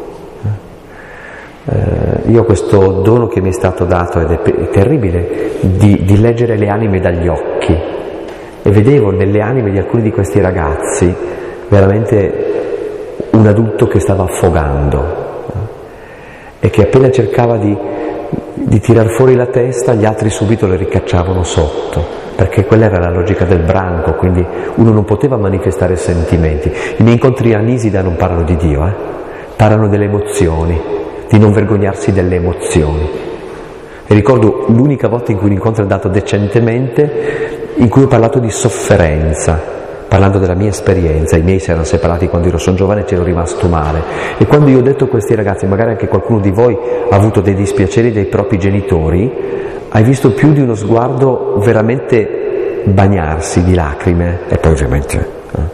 Eh, io ho questo dono che mi è stato dato, ed è, è terribile, di, di leggere le anime dagli occhi, e vedevo nelle anime di alcuni di questi ragazzi veramente un adulto che stava affogando, eh, e che appena cercava di, di tirar fuori la testa, gli altri subito le ricacciavano sotto, perché quella era la logica del branco, quindi uno non poteva manifestare sentimenti. I miei incontri a Nisida non parlano di Dio, eh? Parlano delle emozioni, di non vergognarsi delle emozioni. E ricordo l'unica volta in cui l'incontro è andato decentemente, in cui ho parlato di sofferenza, parlando della mia esperienza. I miei si erano separati quando ero son giovane e c'ero rimasto male, e quando io ho detto a questi ragazzi, magari anche qualcuno di voi ha avuto dei dispiaceri dei propri genitori, hai visto più di uno sguardo veramente bagnarsi di lacrime, e poi ovviamente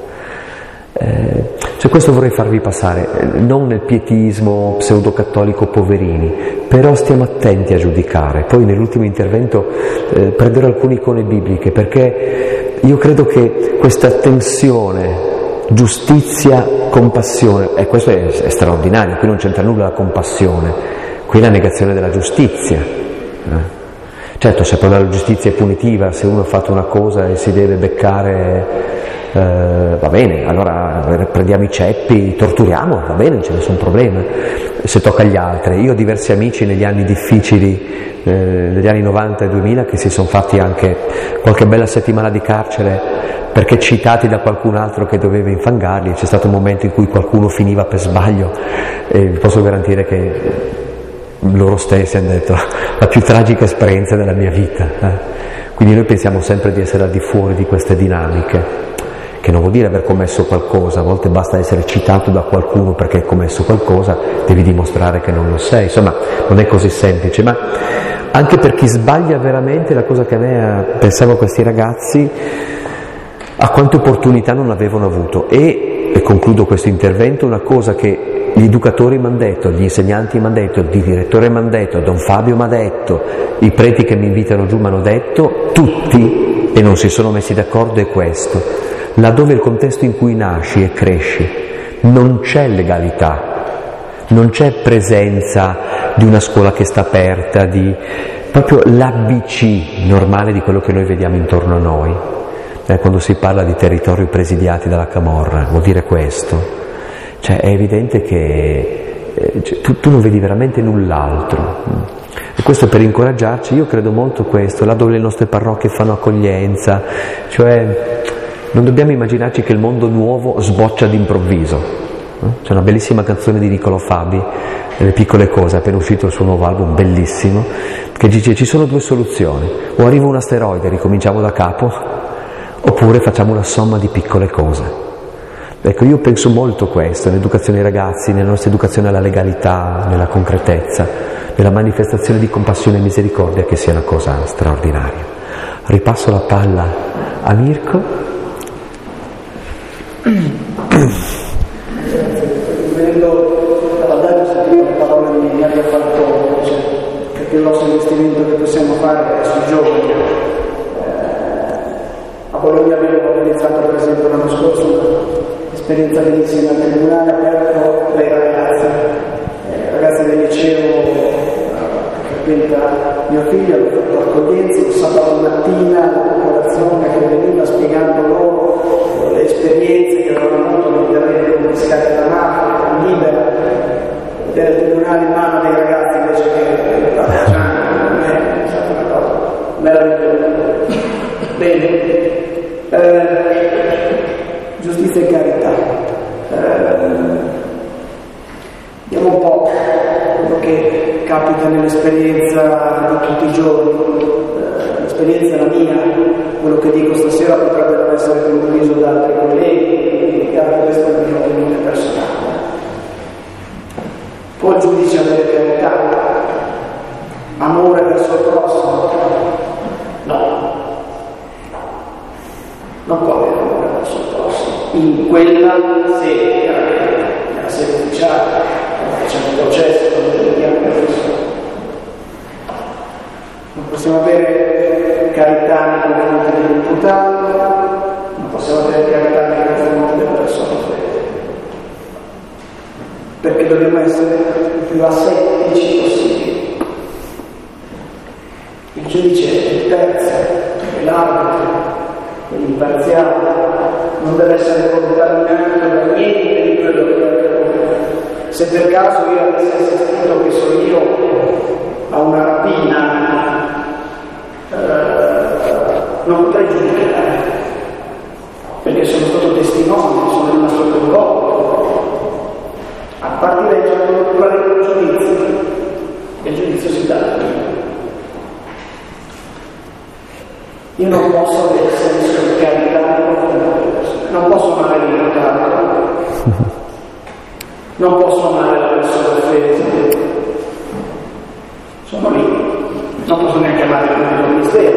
eh, cioè questo vorrei farvi passare, non nel pietismo pseudo-cattolico poverini, però stiamo attenti a giudicare. Poi nell'ultimo intervento eh, prenderò alcune icone bibliche, perché io credo che questa tensione giustizia, compassione, e questo è, è straordinario, qui non c'entra nulla la compassione, qui è la negazione della giustizia, eh? Certo, se poi la giustizia è punitiva, se uno ha fatto una cosa e si deve beccare, eh, va bene, allora prendiamo i ceppi, torturiamo, va bene, non c'è nessun problema, se tocca agli altri. Io ho diversi amici negli anni difficili, eh, negli anni novanta e duemila, che si sono fatti anche qualche bella settimana di carcere perché citati da qualcun altro che doveva infangarli. C'è stato un momento in cui qualcuno finiva per sbaglio, e vi posso garantire che loro stessi hanno detto la più tragica esperienza della mia vita, eh? Quindi noi pensiamo sempre di essere al di fuori di queste dinamiche, che non vuol dire aver commesso qualcosa, a volte basta essere citato da qualcuno perché hai commesso qualcosa, devi dimostrare che non lo sei, insomma non è così semplice. Ma anche per chi sbaglia veramente, la cosa che a me, pensavo a questi ragazzi, a quante opportunità non avevano avuto. E, e concludo questo intervento, una cosa che gli educatori mi hanno detto, gli insegnanti mi hanno detto, il direttore mi hanno detto, Don Fabio mi ha detto, i preti che mi invitano giù mi hanno detto, tutti, e non si sono messi d'accordo, è questo: laddove il contesto in cui nasci e cresci non c'è legalità, non c'è presenza di una scuola che sta aperta, di proprio l'A B C normale di quello che noi vediamo intorno a noi. Eh, quando si parla di territori presidiati dalla camorra, vuol dire questo. Cioè è evidente che eh, cioè, tu, tu non vedi veramente null'altro. E questo per incoraggiarci, io credo molto questo, là dove le nostre parrocchie fanno accoglienza, cioè non dobbiamo immaginarci che il mondo nuovo sboccia d'improvviso. C'è una bellissima canzone di Niccolò Fabi, Le piccole cose, appena uscito il suo nuovo album, bellissimo, che dice ci sono due soluzioni, o arriva un asteroide e ricominciamo da capo, oppure facciamo una somma di piccole cose. Ecco, io penso molto questo, nell'educazione ai ragazzi, nella nostra educazione alla legalità, nella concretezza, nella manifestazione di compassione e misericordia, che sia una cosa straordinaria. Ripasso la palla a Mirko. Venendo dalla Dario, sentivo le parole di mi abbia fatto, cioè, perché il nostro investimento che possiamo fare è sui giovani. A Bologna abbiamo organizzato per esempio l'anno scorso un'esperienza bellissima al tribunale aperto dai ragazzi, eh, ragazzi del liceo che frequenta mio figlio, hanno fatto accoglienza il sabato mattina, la popolazione che veniva spiegando loro le esperienze che avevano avuto nell'intervento confiscate da mafia, libera, vedere il tribunale in mano dei ragazzi invece che le partigiani, è stata una cosa meravigliosa. Bene. Eh, giustizia e carità. Eh, vediamo un po' quello che capita nell'esperienza di tutti i giorni. Eh, l'esperienza è la mia, quello che dico stasera potrebbe non essere condiviso da altri colleghi, quindi anche questo è il mio opinione personale. Può il giudice avere carità? Amore verso il prossimo? No. Non può avere amore verso il prossimo. In quella sede, nella sede ufficiale, quando facciamo il processo, quando giudichiamo le persone. Non possiamo avere carità nei confronti dell'imputato, non possiamo avere carità nei confronti della persona offesa. Perché dobbiamo essere il più asettici possibili. Il giudice è il terzo, è l'arbitro, imparziale, non deve essere contaminato da niente di quello che è. Se per caso io avessi assistito, che so io, a una rapina, eh, non potrei giudicare, perché sono stato testimone, sono rimasto coinvolto. A partire da qual è il giudizio? Il giudizio si dà. Io non posso avere senso di carità nei confronti delle persone, non posso amare l'imputato, non posso amare la persona offesa, sono lì, non posso neanche amare il pubblico ministero,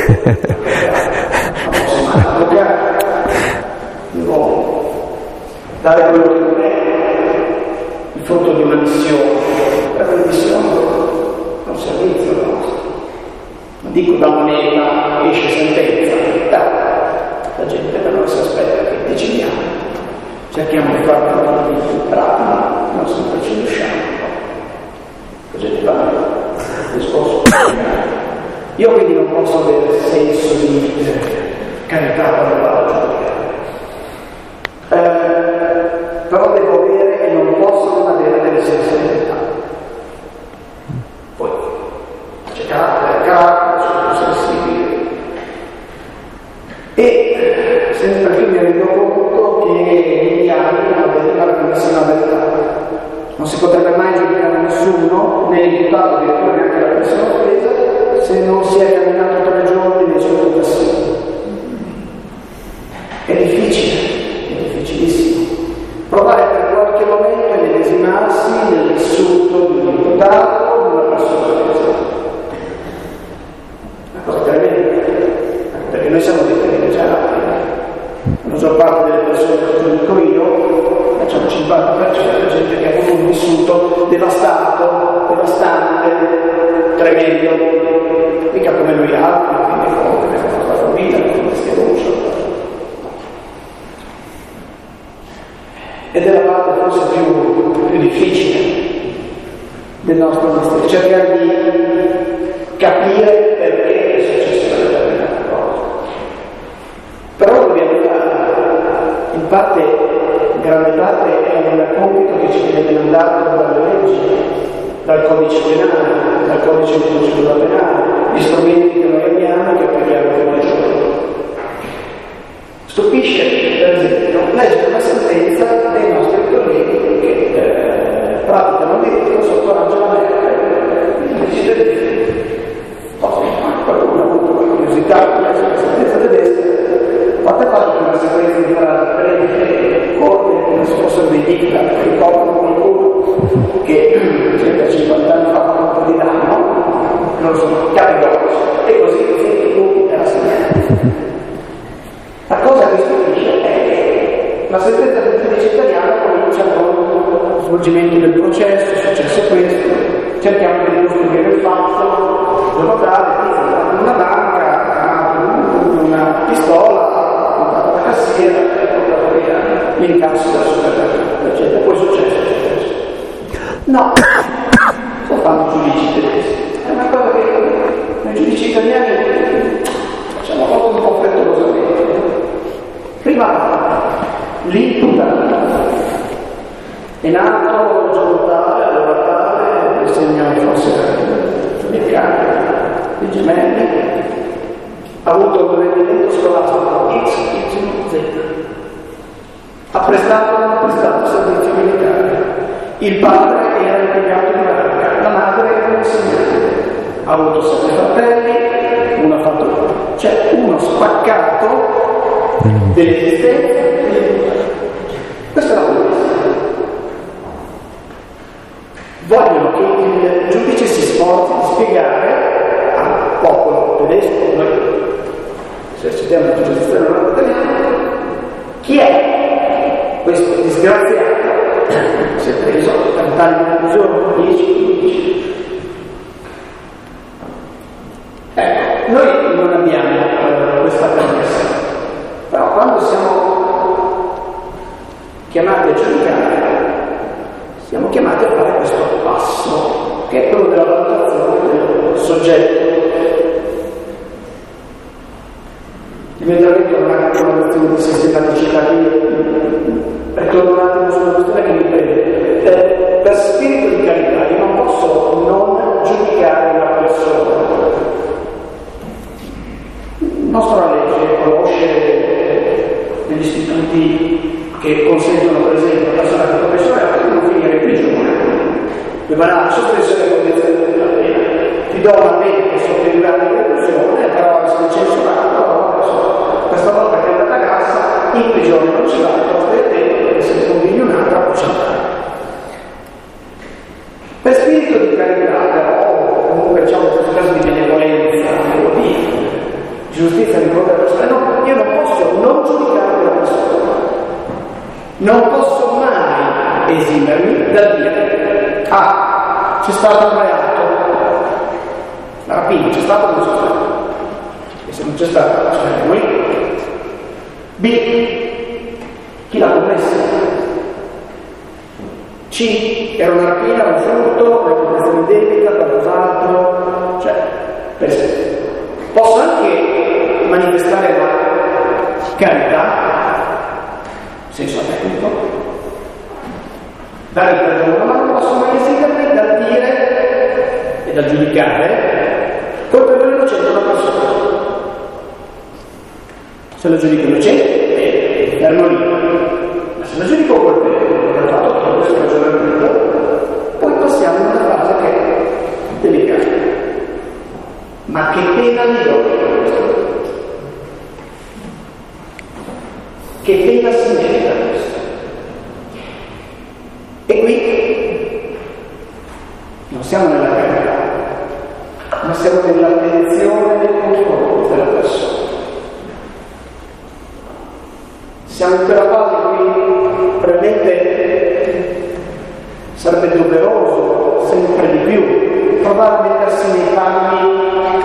non posso amare l'avvocato, devo dare quello che non è il frutto di una missione, per una missione è un servizio nostro. Non dico da moneta esce sentenza, dai, la gente però si aspetta che decidiamo, cerchiamo di fare una cosa più pratica, non sempre ci riusciamo. Cosa ti fa? Il discorso. Io quindi non posso avere senso di eh, carità quando vado a giudicare. Eh, però devo avere e non posso non avere delle sensibilità. Poi c'è carattere, carattere. E sempre più mi rendo conto che negli anni la verità è la primissima verità. Non si potrebbe mai giudicare nessuno, né l'imputato, addirittura neanche la persona offesa, se non si è camminato tre giorni nei suoi confessioni. È difficile, è difficilissimo. Provare per qualche momento a medesimarsi nel vissuto di un imputato o di una persona offesa. Una cosa tremenda, perché noi siamo dei privilegiati. La maggior parte delle persone che giudico io, facciamo il cinquanta per cento, gente che ha avuto un vissuto devastato, devastante, tremendo, mica come noi altri, quindi come la nostra famiglia, come schiaruccio. Ed è la parte forse più, più difficile del nostro mestiere, cercare di capire perché è successa una determinata cosa. Però dobbiamo fare, in parte, in grande parte è un compito che ci viene demandato dalle leggi, dal codice penale, dal codice di procedura penale, gli strumenti che noi abbiamo che applichiamo tutti i giorni. Stupisce, per esempio, leggere una sentenza dei nostri colleghi che eh, praticano il diritto sotto raggio la Merkel, quindi decide di qualcuno ha avuto la curiosità di leggere la sentenza tedesca, quante fatto che una sequenza di frasi prende, corre, come se fossero dei dicta, che ricordano qualcuno che circa cinquanta anni fa ha fatto un po' di danno, non sono categorici, e così così tutti della sentenza. La cosa che stupisce è che la sentenza del giudice italiano comincia con lo svolgimento del processo, è successo questo, cerchiamo di ricostruire il fatto, lo notare, una banca, una pistola, portata la cassiera, portata via l'incasso della supermercato, eccetera. Poi è successo, è successo. No, lo fanno i giudici tedeschi. È una cosa che noi giudici italiani facciamo proprio un po' frettolosamente. Prima l'imputato è nato giorno tale, allora tale, il segno forse del cane, dei gemelli, ha avuto un rendimento scolastico X, Y, Z, ha prestato o non ha prestato servizio militare, il padre era impiegato in banca, la madre era un insegnante, ha avuto sette fratelli, uno ha fatto, c'è uno spaccato dell'esistenza. Questa è la politica. Vogliono che il giudice si sforzi di spiegare al popolo tedesco, noi esercitiamo la giustizia non italiana, chi è questo disgraziato, si è preso trenta anni di reclusione, dieci, quindici. Ecco, noi non abbiamo eh, questa promessa. Però quando siamo chiamati a giudicare, siamo chiamati a fare questo passo, che è quello della valutazione del soggetto. L'emendamento non ha anche una questione di sistematicità, quindi ritorno un attimo sulla questione che mi prende. Eh, per spirito di carità, io non posso non giudicare una persona. Il nostro legge conosce degli istituti che consentono per esempio a personale professionale di non finire in prigione, dove la sospensione delle condizioni della pena, ti do una pena che sotto i due anni di reclusione, però sei censurato, questa volta che è andata a cassa, in prigione non ci va, costa il tempo, perché se ne convigli un'altra può andare. Per spirito di carità, però, comunque diciamo questo caso di benevolenza, di giustizia di fronte alla persona, no, io non posso non giudicare la persona, non posso mai esimermi dal dire ah, c'è stato un reato, la rapina c'è stato o non c'è stato, e se non c'è stato c'è stato noi. B, chi l'ha commessa? C, era una rapina, un furto, reputazione indebita, qualcos'altro, cioè per esempio posso anche manifestare la carità, senso tecnico, dare il perdono, ma non posso mai esimermi dal dire e dal giudicare colpevole o innocente una persona. Se lo giudico innocente, è fermo lì, ma se lo giudico colpevole, ho fatto tutto questo ragionamento, poi passiamo in una fase che è delicata. Ma che pena mi do per questo? Che pena si merita questo? E qui non siamo nella carità, ma siamo nell'attenzione nei confronti della persona. Siamo in quella fase in cui probabilmente sarebbe doveroso sempre di più provare a mettersi nei panni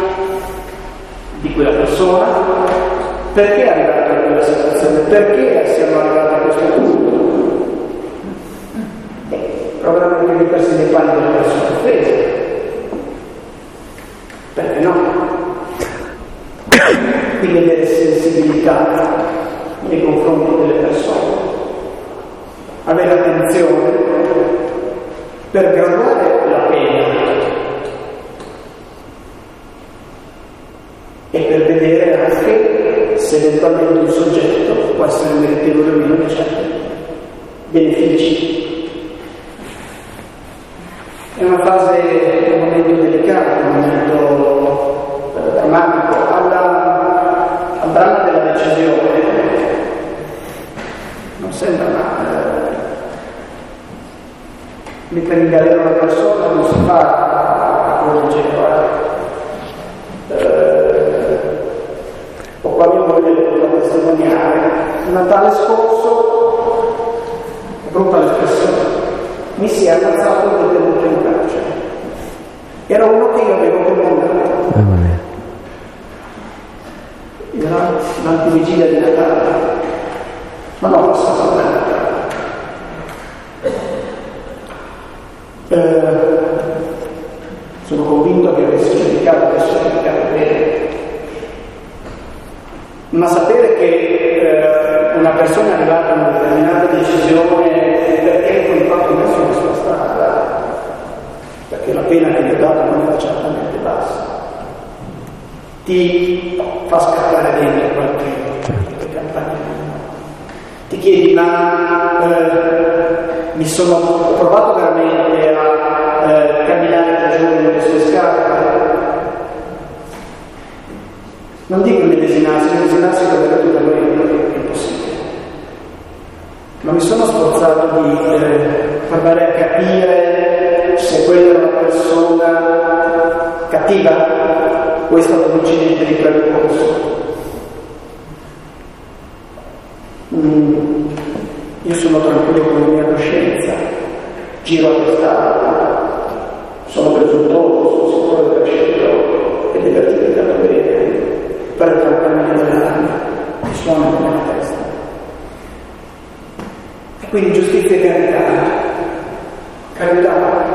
di quella persona, perché è arrivata a quella situazione, perché siamo arrivati a questo punto. E proverà anche a mettersi nei panni delle persone offese. Perché no? Quindi avere sensibilità nei confronti delle persone, avere attenzione per graduare la pena e per vedere anche se eventualmente un soggetto può essere meritevole o meno di certi benefici. È una fase, un momento delicato, un momento eh, drammatico. Alla, al dramma della decisione non sembra, ma eh, mettere in galera una persona non si fa a correggere. Eh, o qua mia moglie le poteva testimoniare. Natale scorso, brutta l'espressione, mi si è ammazzato il detenuto in carcere. Era uno che io avevo condannato. Era l'antivigilia di Natale, ma non passato da Natale. Eh, sono convinto che avessi giudicato, avessi giudicato bene. Ma sapere che eh, una persona è arrivata a una determinata decisione perché poi fatto messo la sua strada, perché la pena che gli ho dato non era certamente bassa, ti fa scattare dentro qualche, qualche campanella. Ti chiedi, ma eh, mi sono ho provato veramente a eh, camminare per giù nelle sue scarpe? Non dico medesinarsi, medesinarsi per tutto quello che è impossibile, ma mi sono sforzato di eh, provare a capire se quella è una persona cattiva o è stato un incidente di percorso. Mm, io sono tranquillo con la mia coscienza, giro a quest'altra, sono presuntuoso, sono sicuro di aver scelto e di aver giudicato bene. Per il campanello dell'anima che suona nella testa. E quindi giustizia e carità. Carità,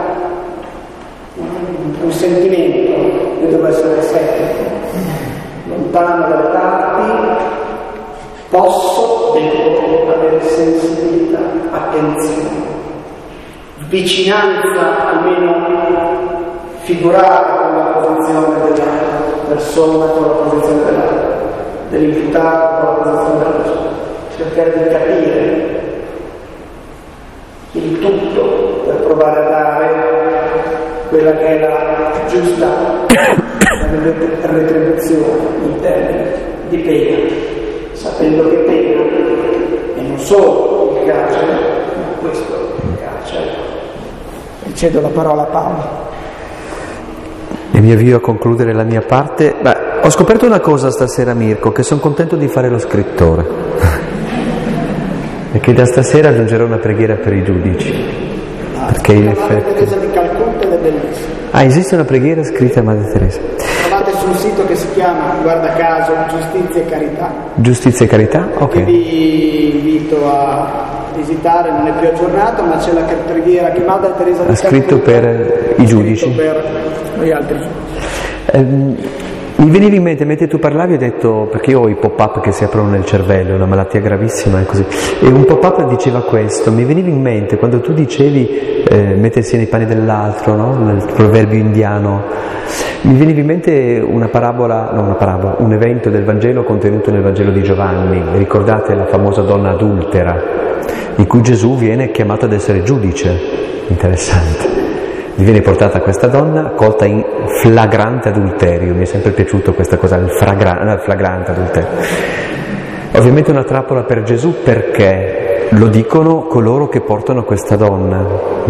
un sentimento che deve essere semplice, lontano dalle parti, posso, devo avere sensibilità, attenzione, vicinanza almeno figurata con la posizione della persona, con la posizione della, dell'imputato, con la posizione della persona, cercare di capire il tutto per provare a dare quella che è la giusta retribuzione in termini di pena, sapendo che pena e non solo il carcere, ma questo è il carcere. Ricevo la parola a Paolo. E mi avvio a concludere la mia parte. Beh, ho scoperto una cosa stasera, Mirko, che sono contento di fare lo scrittore e che da stasera aggiungerò una preghiera per i giudici, ah, perché in effetti Teresa di Calcutta ed è bellissima. Ah, esiste una preghiera scritta a Madre Teresa. Trovate su un sito che si chiama, guarda caso, Giustizia e Carità. Giustizia e Carità? Ok. Che vi invito a visitare, non è più aggiornato, ma c'è la preghiera che Madre Teresa di Calcutta ha scritto per i giudici. Per noi altri. Um, mi veniva in mente, mentre tu parlavi, ho detto, perché io ho i pop-up che si aprono nel cervello, è una malattia gravissima e così, e un pop-up diceva questo, mi veniva in mente quando tu dicevi eh, mettersi nei panni dell'altro, no? Nel proverbio indiano, mi veniva in mente una parabola, no una parabola, un evento del Vangelo contenuto nel Vangelo di Giovanni. Ricordate la famosa donna adultera, in cui Gesù viene chiamato ad essere giudice? Interessante. Gli viene portata questa donna colta in flagrante adulterio, mi è sempre piaciuto questa cosa, il fragra- flagrante adulterio. Ovviamente una trappola per Gesù, perché lo dicono coloro che portano questa donna.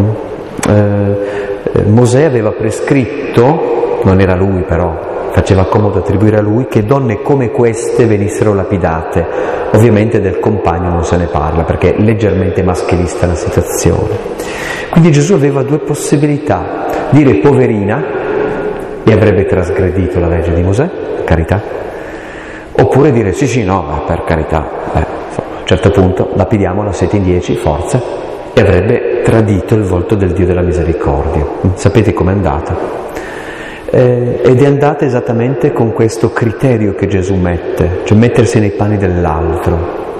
Eh, Mosè aveva prescritto, non era lui però, faceva comodo attribuire a lui, che donne come queste venissero lapidate. Ovviamente del compagno non se ne parla, perché è leggermente maschilista la situazione. Quindi Gesù aveva due possibilità: dire poverina, e avrebbe trasgredito la legge di Mosè, carità, oppure dire sì sì no, per carità, eh, a un certo punto lapidiamola, siete in dieci, forza, e avrebbe tradito il volto del Dio della misericordia. Sapete com'è andata? Eh, ed è andata esattamente con questo criterio che Gesù mette, cioè mettersi nei panni dell'altro,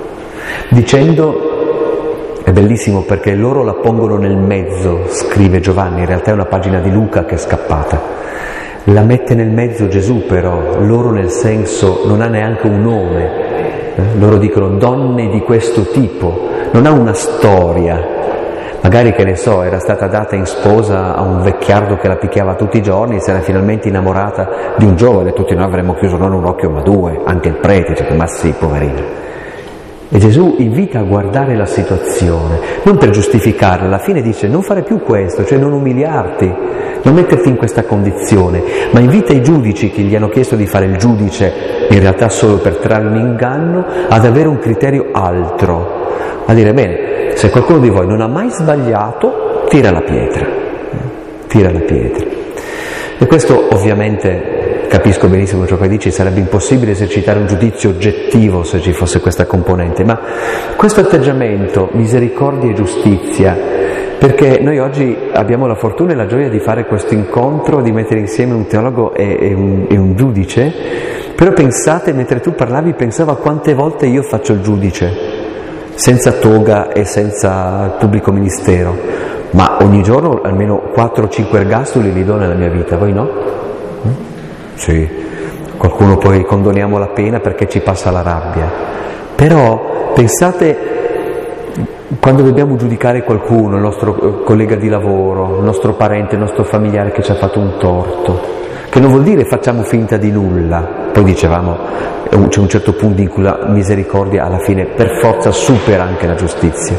dicendo, è bellissimo perché loro la pongono nel mezzo, scrive Giovanni, in realtà è una pagina di Luca che è scappata. La mette nel mezzo Gesù però, loro nel senso non ha neanche un nome, eh? Loro dicono donne di questo tipo, non ha una storia, magari che ne so, era stata data in sposa a un vecchiardo che la picchiava tutti i giorni, si era finalmente innamorata di un giovane, tutti noi avremmo chiuso non un occhio ma due, anche il prete, cioè, ma sì, poverino. E Gesù invita a guardare la situazione, non per giustificarla, alla fine dice non fare più questo, cioè non umiliarti, non metterti in questa condizione, ma invita i giudici che gli hanno chiesto di fare il giudice, in realtà solo per trarre un inganno, ad avere un criterio altro, a dire bene, se qualcuno di voi non ha mai sbagliato, tira la pietra, tira la pietra. E questo ovviamente... Capisco benissimo ciò che dici, sarebbe impossibile esercitare un giudizio oggettivo se ci fosse questa componente, ma questo atteggiamento, misericordia e giustizia, perché noi oggi abbiamo la fortuna e la gioia di fare questo incontro, di mettere insieme un teologo e, e, un, e un giudice, però pensate, mentre tu parlavi, pensavo a quante volte io faccio il giudice, senza toga e senza pubblico ministero, ma ogni giorno almeno quattro o cinque ergastoli li do nella mia vita, voi no? Sì, qualcuno poi condoniamo la pena perché ci passa la rabbia, però pensate quando dobbiamo giudicare qualcuno, il nostro collega di lavoro, il nostro parente, il nostro familiare che ci ha fatto un torto, che non vuol dire facciamo finta di nulla, poi dicevamo c'è un certo punto in cui la misericordia alla fine per forza supera anche la giustizia,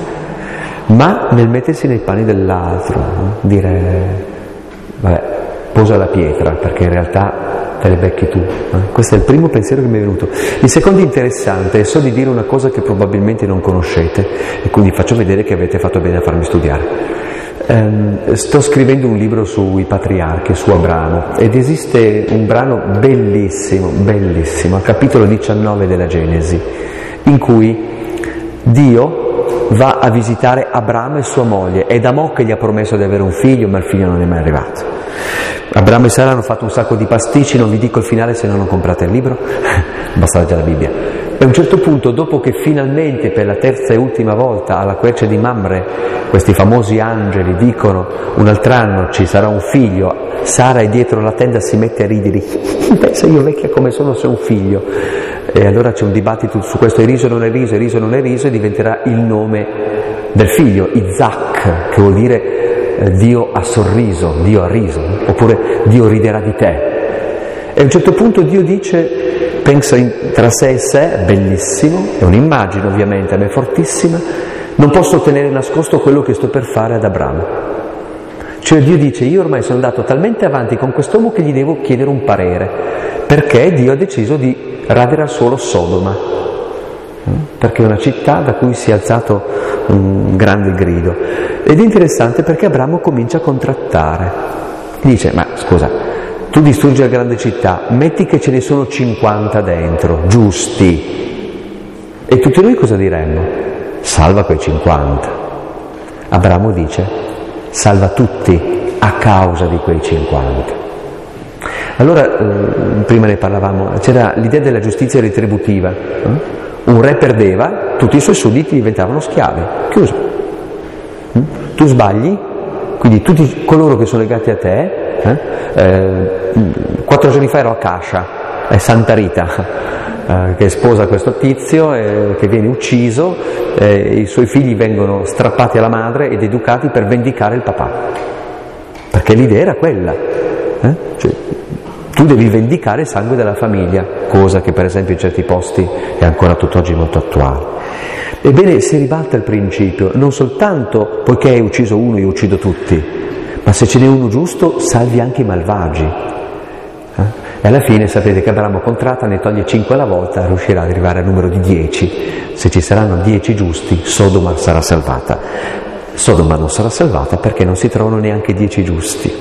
ma nel mettersi nei panni dell'altro, no? Dire vabbè, posa la pietra perché in realtà te le becchi tu. Eh? Questo è il primo pensiero che mi è venuto. Il secondo interessante è so di dire una cosa che probabilmente non conoscete e quindi faccio vedere che avete fatto bene a farmi studiare. Ehm, sto scrivendo un libro sui patriarchi, su Abramo, ed esiste un brano bellissimo, bellissimo, al capitolo diciannove della Genesi, in cui Dio va a visitare Abramo e sua moglie, è da mo' che gli ha promesso di avere un figlio, ma il figlio non è mai arrivato. Abramo e Sara hanno fatto un sacco di pasticci, non vi dico il finale se no non comprate il libro, basta leggere la Bibbia. E a un certo punto, dopo che finalmente per la terza e ultima volta alla quercia di Mamre questi famosi angeli dicono un altro anno ci sarà un figlio, Sara è dietro la tenda, si mette a ridere, pensa io vecchia come sono se ho un figlio. E allora c'è un dibattito su questo, è riso o non è riso, è riso o non è riso, e diventerà il nome del figlio, Isaac, che vuol dire Dio ha sorriso, Dio ha riso, oppure Dio riderà di te. E a un certo punto Dio dice, pensa in, tra sé e sé, è bellissimo, è un'immagine ovviamente, ma è fortissima, non posso tenere nascosto quello che sto per fare ad Abramo. Cioè Dio dice, io ormai sono andato talmente avanti con quest'uomo che gli devo chiedere un parere, perché Dio ha deciso di radere al suolo Sodoma, perché è una città da cui si è alzato un grande grido. Ed è interessante perché Abramo comincia a contrattare, dice, ma scusa, tu distruggi la grande città, metti che ce ne sono cinquanta dentro, giusti, e tutti noi cosa diremmo? Salva quei cinquanta. Abramo dice, salva tutti a causa di quei cinquanta. Allora, eh, prima ne parlavamo, c'era l'idea della giustizia retributiva, eh? Un re perdeva, tutti i suoi sudditi diventavano schiavi, chiuso. Mm? Tu sbagli, quindi tutti coloro che sono legati a te, eh? Eh, quattro giorni fa ero a Cascia, è Santa Rita, eh, che sposa questo tizio, eh, che viene ucciso, eh, i suoi figli vengono strappati alla madre ed educati per vendicare il papà, perché l'idea era quella, eh? Cioè, tu devi vendicare il sangue della famiglia, cosa che per esempio in certi posti è ancora tutt'oggi molto attuale. Ebbene, si ribalta il principio, non soltanto poiché hai ucciso uno io uccido tutti, ma se ce n'è uno giusto salvi anche i malvagi. Eh? E alla fine sapete che Abramo contratta, ne toglie cinque alla volta, riuscirà ad arrivare al numero di dieci. Se ci saranno dieci giusti, Sodoma sarà salvata. Sodoma non sarà salvata perché non si trovano neanche dieci giusti.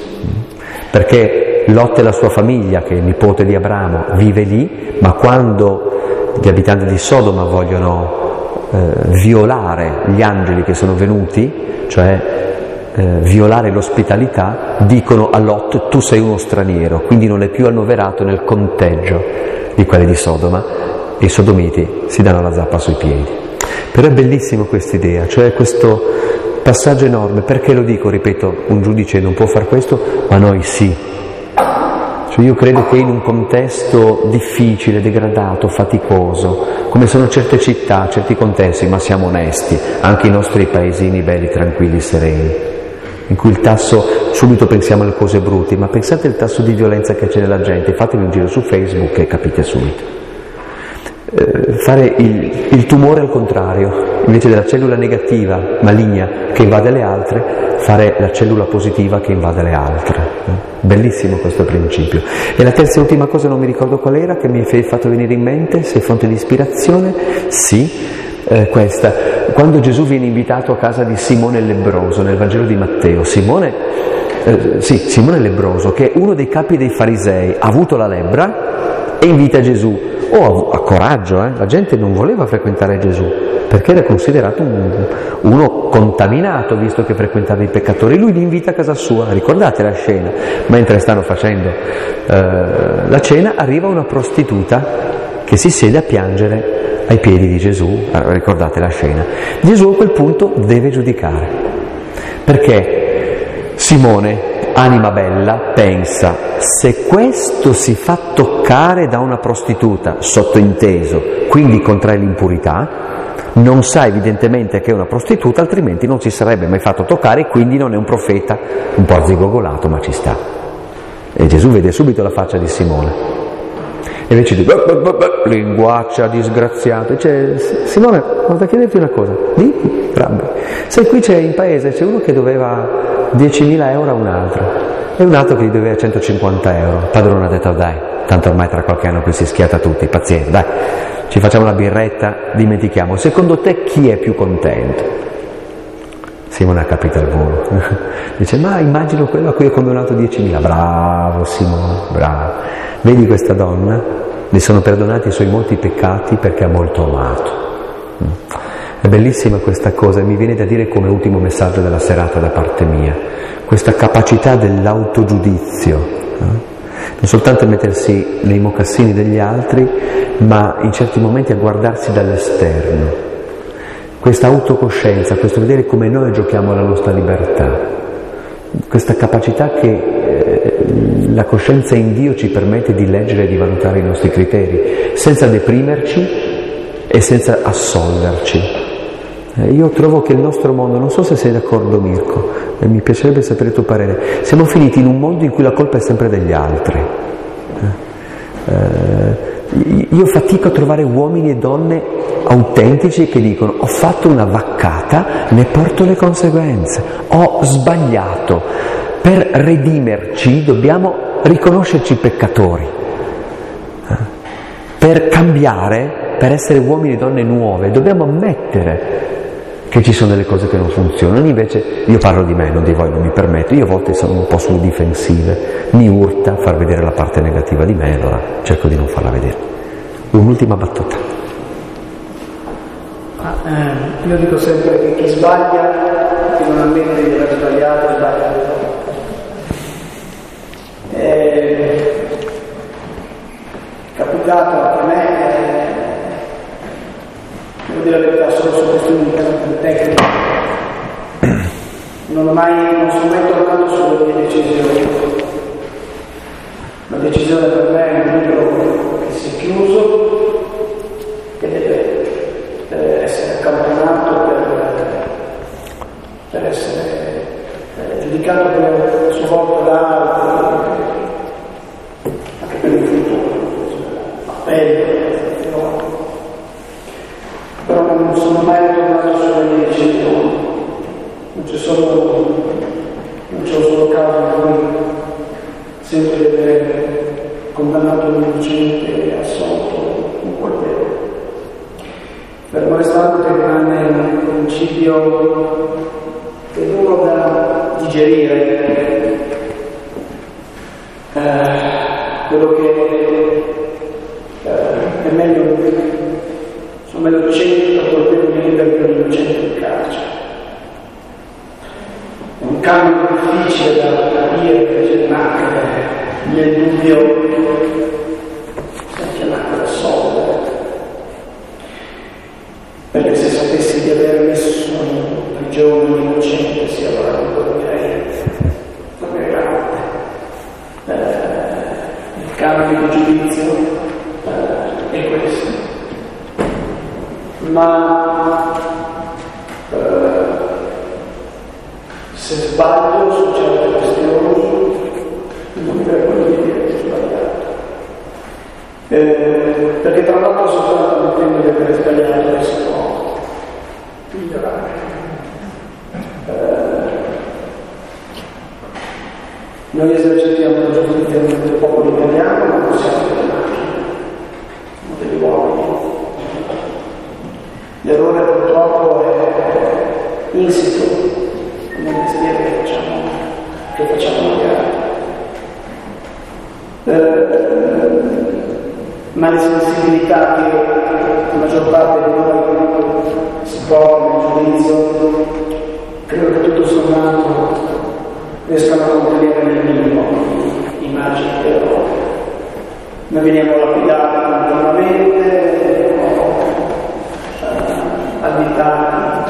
Perché Lot e la sua famiglia, che è il nipote di Abramo, vive lì, ma quando gli abitanti di Sodoma vogliono eh, violare gli angeli che sono venuti, cioè eh, violare l'ospitalità, dicono a Lot: tu sei uno straniero, quindi non è più annoverato nel conteggio di quelli di Sodoma, e i sodomiti si danno la zappa sui piedi. Però è bellissimo questa idea, cioè questo passaggio enorme. Perché lo dico? Ripeto, un giudice non può far questo, ma noi sì. Cioè io credo che in un contesto difficile, degradato, faticoso, come sono certe città, certi contesti, ma siamo onesti, anche i nostri paesini belli, tranquilli, sereni, in cui il tasso, subito pensiamo alle cose brutte, ma pensate al tasso di violenza che c'è nella gente, fatevi un giro su Facebook e capite subito. Eh, fare il, il tumore al contrario, invece della cellula negativa, maligna, che invade le altre, fare la cellula positiva che invade le altre. Eh? Bellissimo questo principio. E la terza e ultima cosa, non mi ricordo qual era, che mi hai fatto venire in mente, se è fonte di ispirazione, sì, eh, questa. Quando Gesù viene invitato a casa di Simone il lebbroso, nel Vangelo di Matteo, Simone, eh, sì, Simone il lebbroso, che è uno dei capi dei farisei, ha avuto la lebbra e invita Gesù. Oh, a coraggio, eh? La gente non voleva frequentare Gesù, perché era considerato un, uno contaminato, visto che frequentava i peccatori. Lui li invita a casa sua, ricordate la scena? Mentre stanno facendo eh, la cena, arriva una prostituta che si siede a piangere ai piedi di Gesù, ricordate la scena? Gesù a quel punto deve giudicare, perché Simone, anima bella, pensa: se questo si fa toccare da una prostituta, sottointeso, quindi contrae l'impurità, non sa evidentemente che è una prostituta, altrimenti non si sarebbe mai fatto toccare, quindi non è un profeta. Un po' arzigogolato, ma ci sta. E Gesù vede subito la faccia di Simone. E invece dice: linguaccia disgraziato. Dice: Simone, voglio chiederti una cosa. Di? Sai, qui c'è in paese c'è uno che doveva diecimila euro a un altro e un altro che gli doveva centocinquanta euro. Il padrone ha detto: dai, tanto ormai tra qualche anno qui si schiatta tutti, pazienza, dai, ci facciamo una birretta, dimentichiamo. Secondo te chi è più contento? Simone ha capito al volo. Dice: ma immagino quello a cui ho condonato diecimila. Bravo Simone, bravo. Vedi questa donna? Le sono perdonati i suoi molti peccati perché ha molto amato. È bellissima questa cosa, e mi viene da dire come ultimo messaggio della serata da parte mia, questa capacità dell'autogiudizio, eh? Non soltanto mettersi nei mocassini degli altri, ma in certi momenti a guardarsi dall'esterno. Questa autocoscienza, questo vedere come noi giochiamo la nostra libertà, questa capacità che eh, la coscienza in Dio ci permette di leggere e di valutare i nostri criteri, senza deprimerci e senza assolverci. Io trovo che il nostro mondo, non so se sei d'accordo Mirko, e mi piacerebbe sapere il tuo parere, siamo finiti in un mondo in cui la colpa è sempre degli altri. Eh, io fatico a trovare uomini e donne autentici che dicono: ho fatto una vaccata, ne porto le conseguenze, ho sbagliato, per redimerci dobbiamo riconoscerci peccatori, eh, per cambiare, per essere uomini e donne nuove dobbiamo ammettere che ci sono delle cose che non funzionano. Invece, io parlo di me, non di voi, non mi permetto, io a volte sono un po' sulle difensive, mi urta far vedere la parte negativa di me, allora cerco di non farla vedere. Un'ultima battuta. Ah, eh, io dico sempre che chi sbaglia, chi non ammette di aver sbagliato, sbaglia. È capitato anche a me, eh, devo dire la verità, solo su questioni di tecnica. Non ho mai, non sono mai tornato sulle mie decisioni. La decisione per me è un libro che si è chiuso, che deve, deve essere accantonato per, per essere eh, giudicato per il suo volto da altri, anche per il futuro, appello, no? Però non sono mai tornato sulle mie decisioni. Non c'è solo, non c'è un solo caso in cui sento di aver condannato un innocente e assolto un colpevole. Fermo restando che rimane un principio che è duro da digerire, eh, quello che eh, è meglio, sono meglio cento colpevoli liberi per un innocente in carcere. È un cambio difficile da capire, perché nasce nel dubbio, si è chiamato da solo, perché se sapessi di aver messo un prigione innocente, sì, allora non dormirei, dormirei. Eh, il cambio di giudizio eh, è questo, ma eh, se sbaglio su certe questioni non mi vergogno di dire che ho sbagliato, eh, perché tra l'altro soltanto ammettendo di aver sbagliato si può migliorare. Eh, noi esercitiamo la giustizia del popolo italiano, ma non siamo delle macchine, siamo degli uomini. L'errore purtroppo è insito nel mestiere che facciamo, che facciamo magari. Eh, ma le sensibilità che la maggior parte di noi si porta nel giudizio, credo che tutto sommato riescano a contenere nel minimo immagini di errore. Noi veniamo lapidati continuamente, veniamo eh, additati.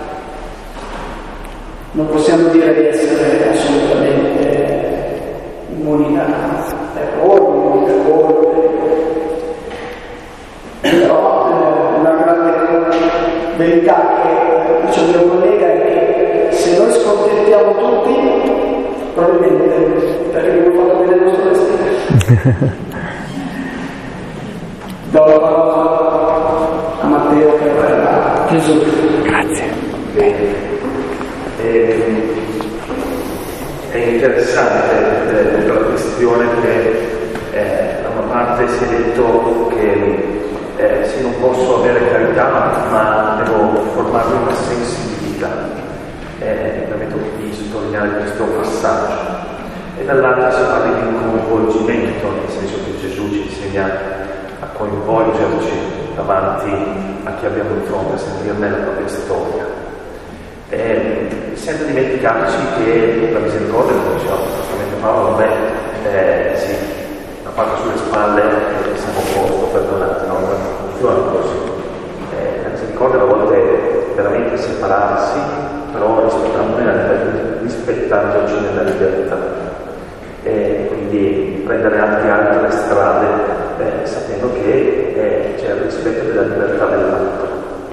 Non possiamo dire di essere assolutamente immuni da errori, immuni da colpe, però eh, una grande verità che dice il mio collega è che se noi scontentiamo tutti, probabilmente perché abbiamo fatto vedere il nostro mestiere. Do la parola a Matteo per la chiusura. Grazie. È, è interessante eh, la questione che eh, da una parte si è detto che eh, sì, non posso avere carità, ma devo formarmi una sensibilità. Eh, permetto di sottolineare questo passaggio. E dall'altra si parla di un coinvolgimento, nel senso che Gesù ci insegna a coinvolgerci davanti a chi abbiamo di fronte, a sentirne la propria storia. Eh, senza dimenticarci che la misericordia, come diceva giustamente Paolo, non è eh, sì, la palla sulle spalle e siamo a posto, perdonate, no, non funziona così. Eh, la misericordia a volte è veramente separarsi, però rispettandoci nella libertà. E quindi prendere anche altre strade, eh, sapendo che eh, c'è il rispetto della libertà dell'altro.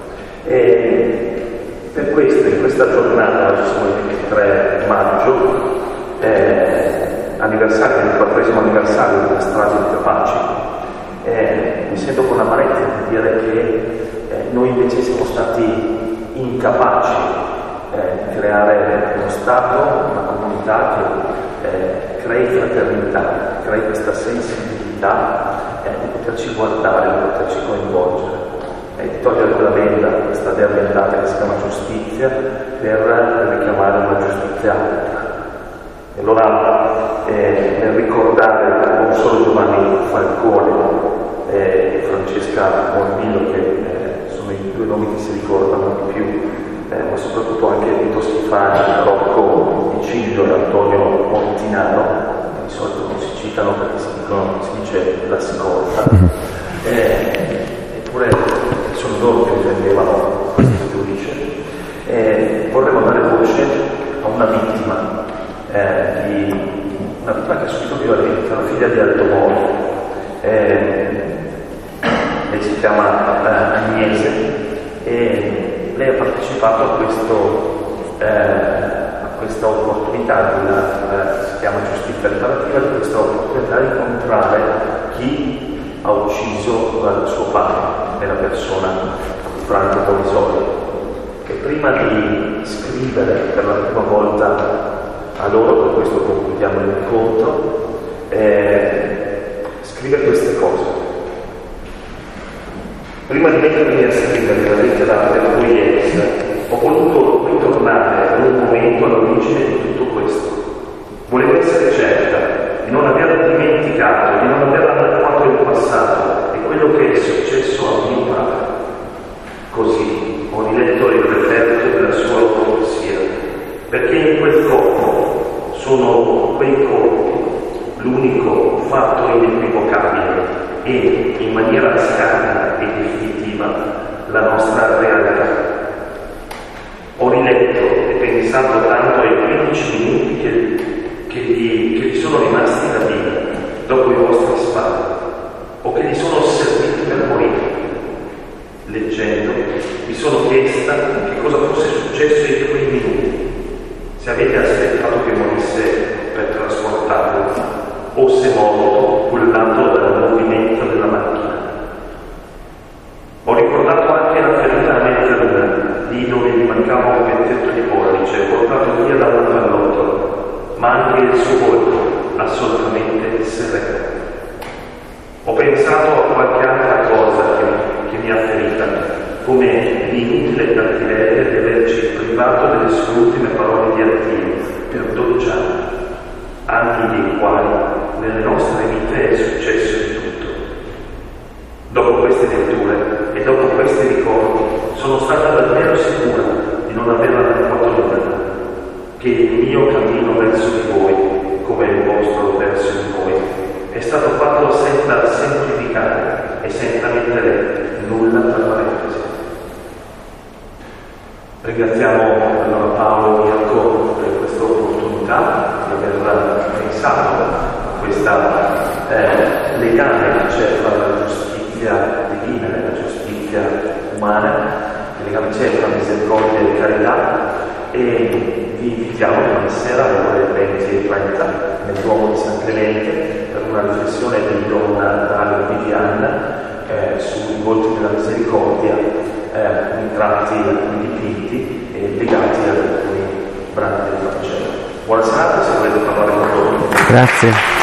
E per questo, in questa giornata, oggi siamo il ventitré maggio, eh, anniversario, il quattresimo anniversario della strage di Capaci, eh, mi sento con amarezza di dire che eh, noi invece siamo stati incapaci eh, di creare uno Stato, una comunità che eh, crei fraternità, crei questa sensibilità eh, di poterci guardare, di poterci coinvolgere. E di togliere quella venda, questa dervendata che si chiama giustizia, per richiamare una giustizia alta. E allora, eh, nel ricordare non solo Giovanni Falcone eh, e Francesca Morbillo, che eh, sono i due nomi che si ricordano di più, eh, ma soprattutto anche Vito Schifani, Rocco Diciglio e Antonio Montinaro, che di solito non si citano perché si, dicono, si dice la scorta, eh, eppure sono loro che intendevano questo giudice. Eh, vorremmo dare voce a una vittima, eh, di, una vittima che ha subito violenza, la figlia di Aldo Moro. Eh, lei si chiama eh, Agnese e lei ha partecipato a, questo, eh, a questa opportunità, di una, eh, si chiama giustizia riparativa, di questa opportunità di incontrare chi ha ucciso il suo padre, nella persona di Franco Bonisoli, che prima di scrivere per la prima volta a loro, per questo concludiamo l'incontro, eh, scrive queste cose. Prima di mettermi a scrivere la lettera per accoglienza, ho voluto ritornare in un momento all'origine di tutto questo. Volevo essere certa di non aver dimenticato, di non aver anacquato il passato e quello che è successo a mio padre. Così ho riletto il referto della sua autopsia, perché in quel corpo di spada, o che gli sono serviti per morire. Leggendo, mi sono chiesta che cosa fosse successo in quei minuti, se avete aspettato che morisse per trasportarlo, o se morto cullato dal movimento della macchina. Ho ricordato anche la ferita a mezza, lì dove gli mancava un pezzetto di pollice, portato via dalla pallottola, ma anche il suo volto, assolutamente sereno. Ho pensato a qualche altra cosa che, che mi ha ferita, come l'inutile cattiveria di averci privato delle sue ultime parole di addio per dodici anni, anni nei quali nelle nostre vite è successo di tutto. Dopo queste letture e dopo questi ricordi sono stata davvero sicura di non aver adeguato nulla, che il mio cammino verso di voi, come il vostro verso di voi, è stato fatto senza semplificare e senza mettere nulla tra parentesi. Ringraziamo allora Paolo e Jacopo per questa opportunità di aver pensato a questa eh, legame che c'è tra la giustizia divina e la giustizia umana, che legame c'è tra misericordia e carità, e vi invitiamo domani sera alle ore venti e trenta nel Duomo di San Clemente per una riflessione di Donna Dario Viviana eh, sui volti della misericordia, eh, tratti dipinti e legati ad alcuni brani del Vangelo. Buona serata, se volete parlare con loro. Grazie.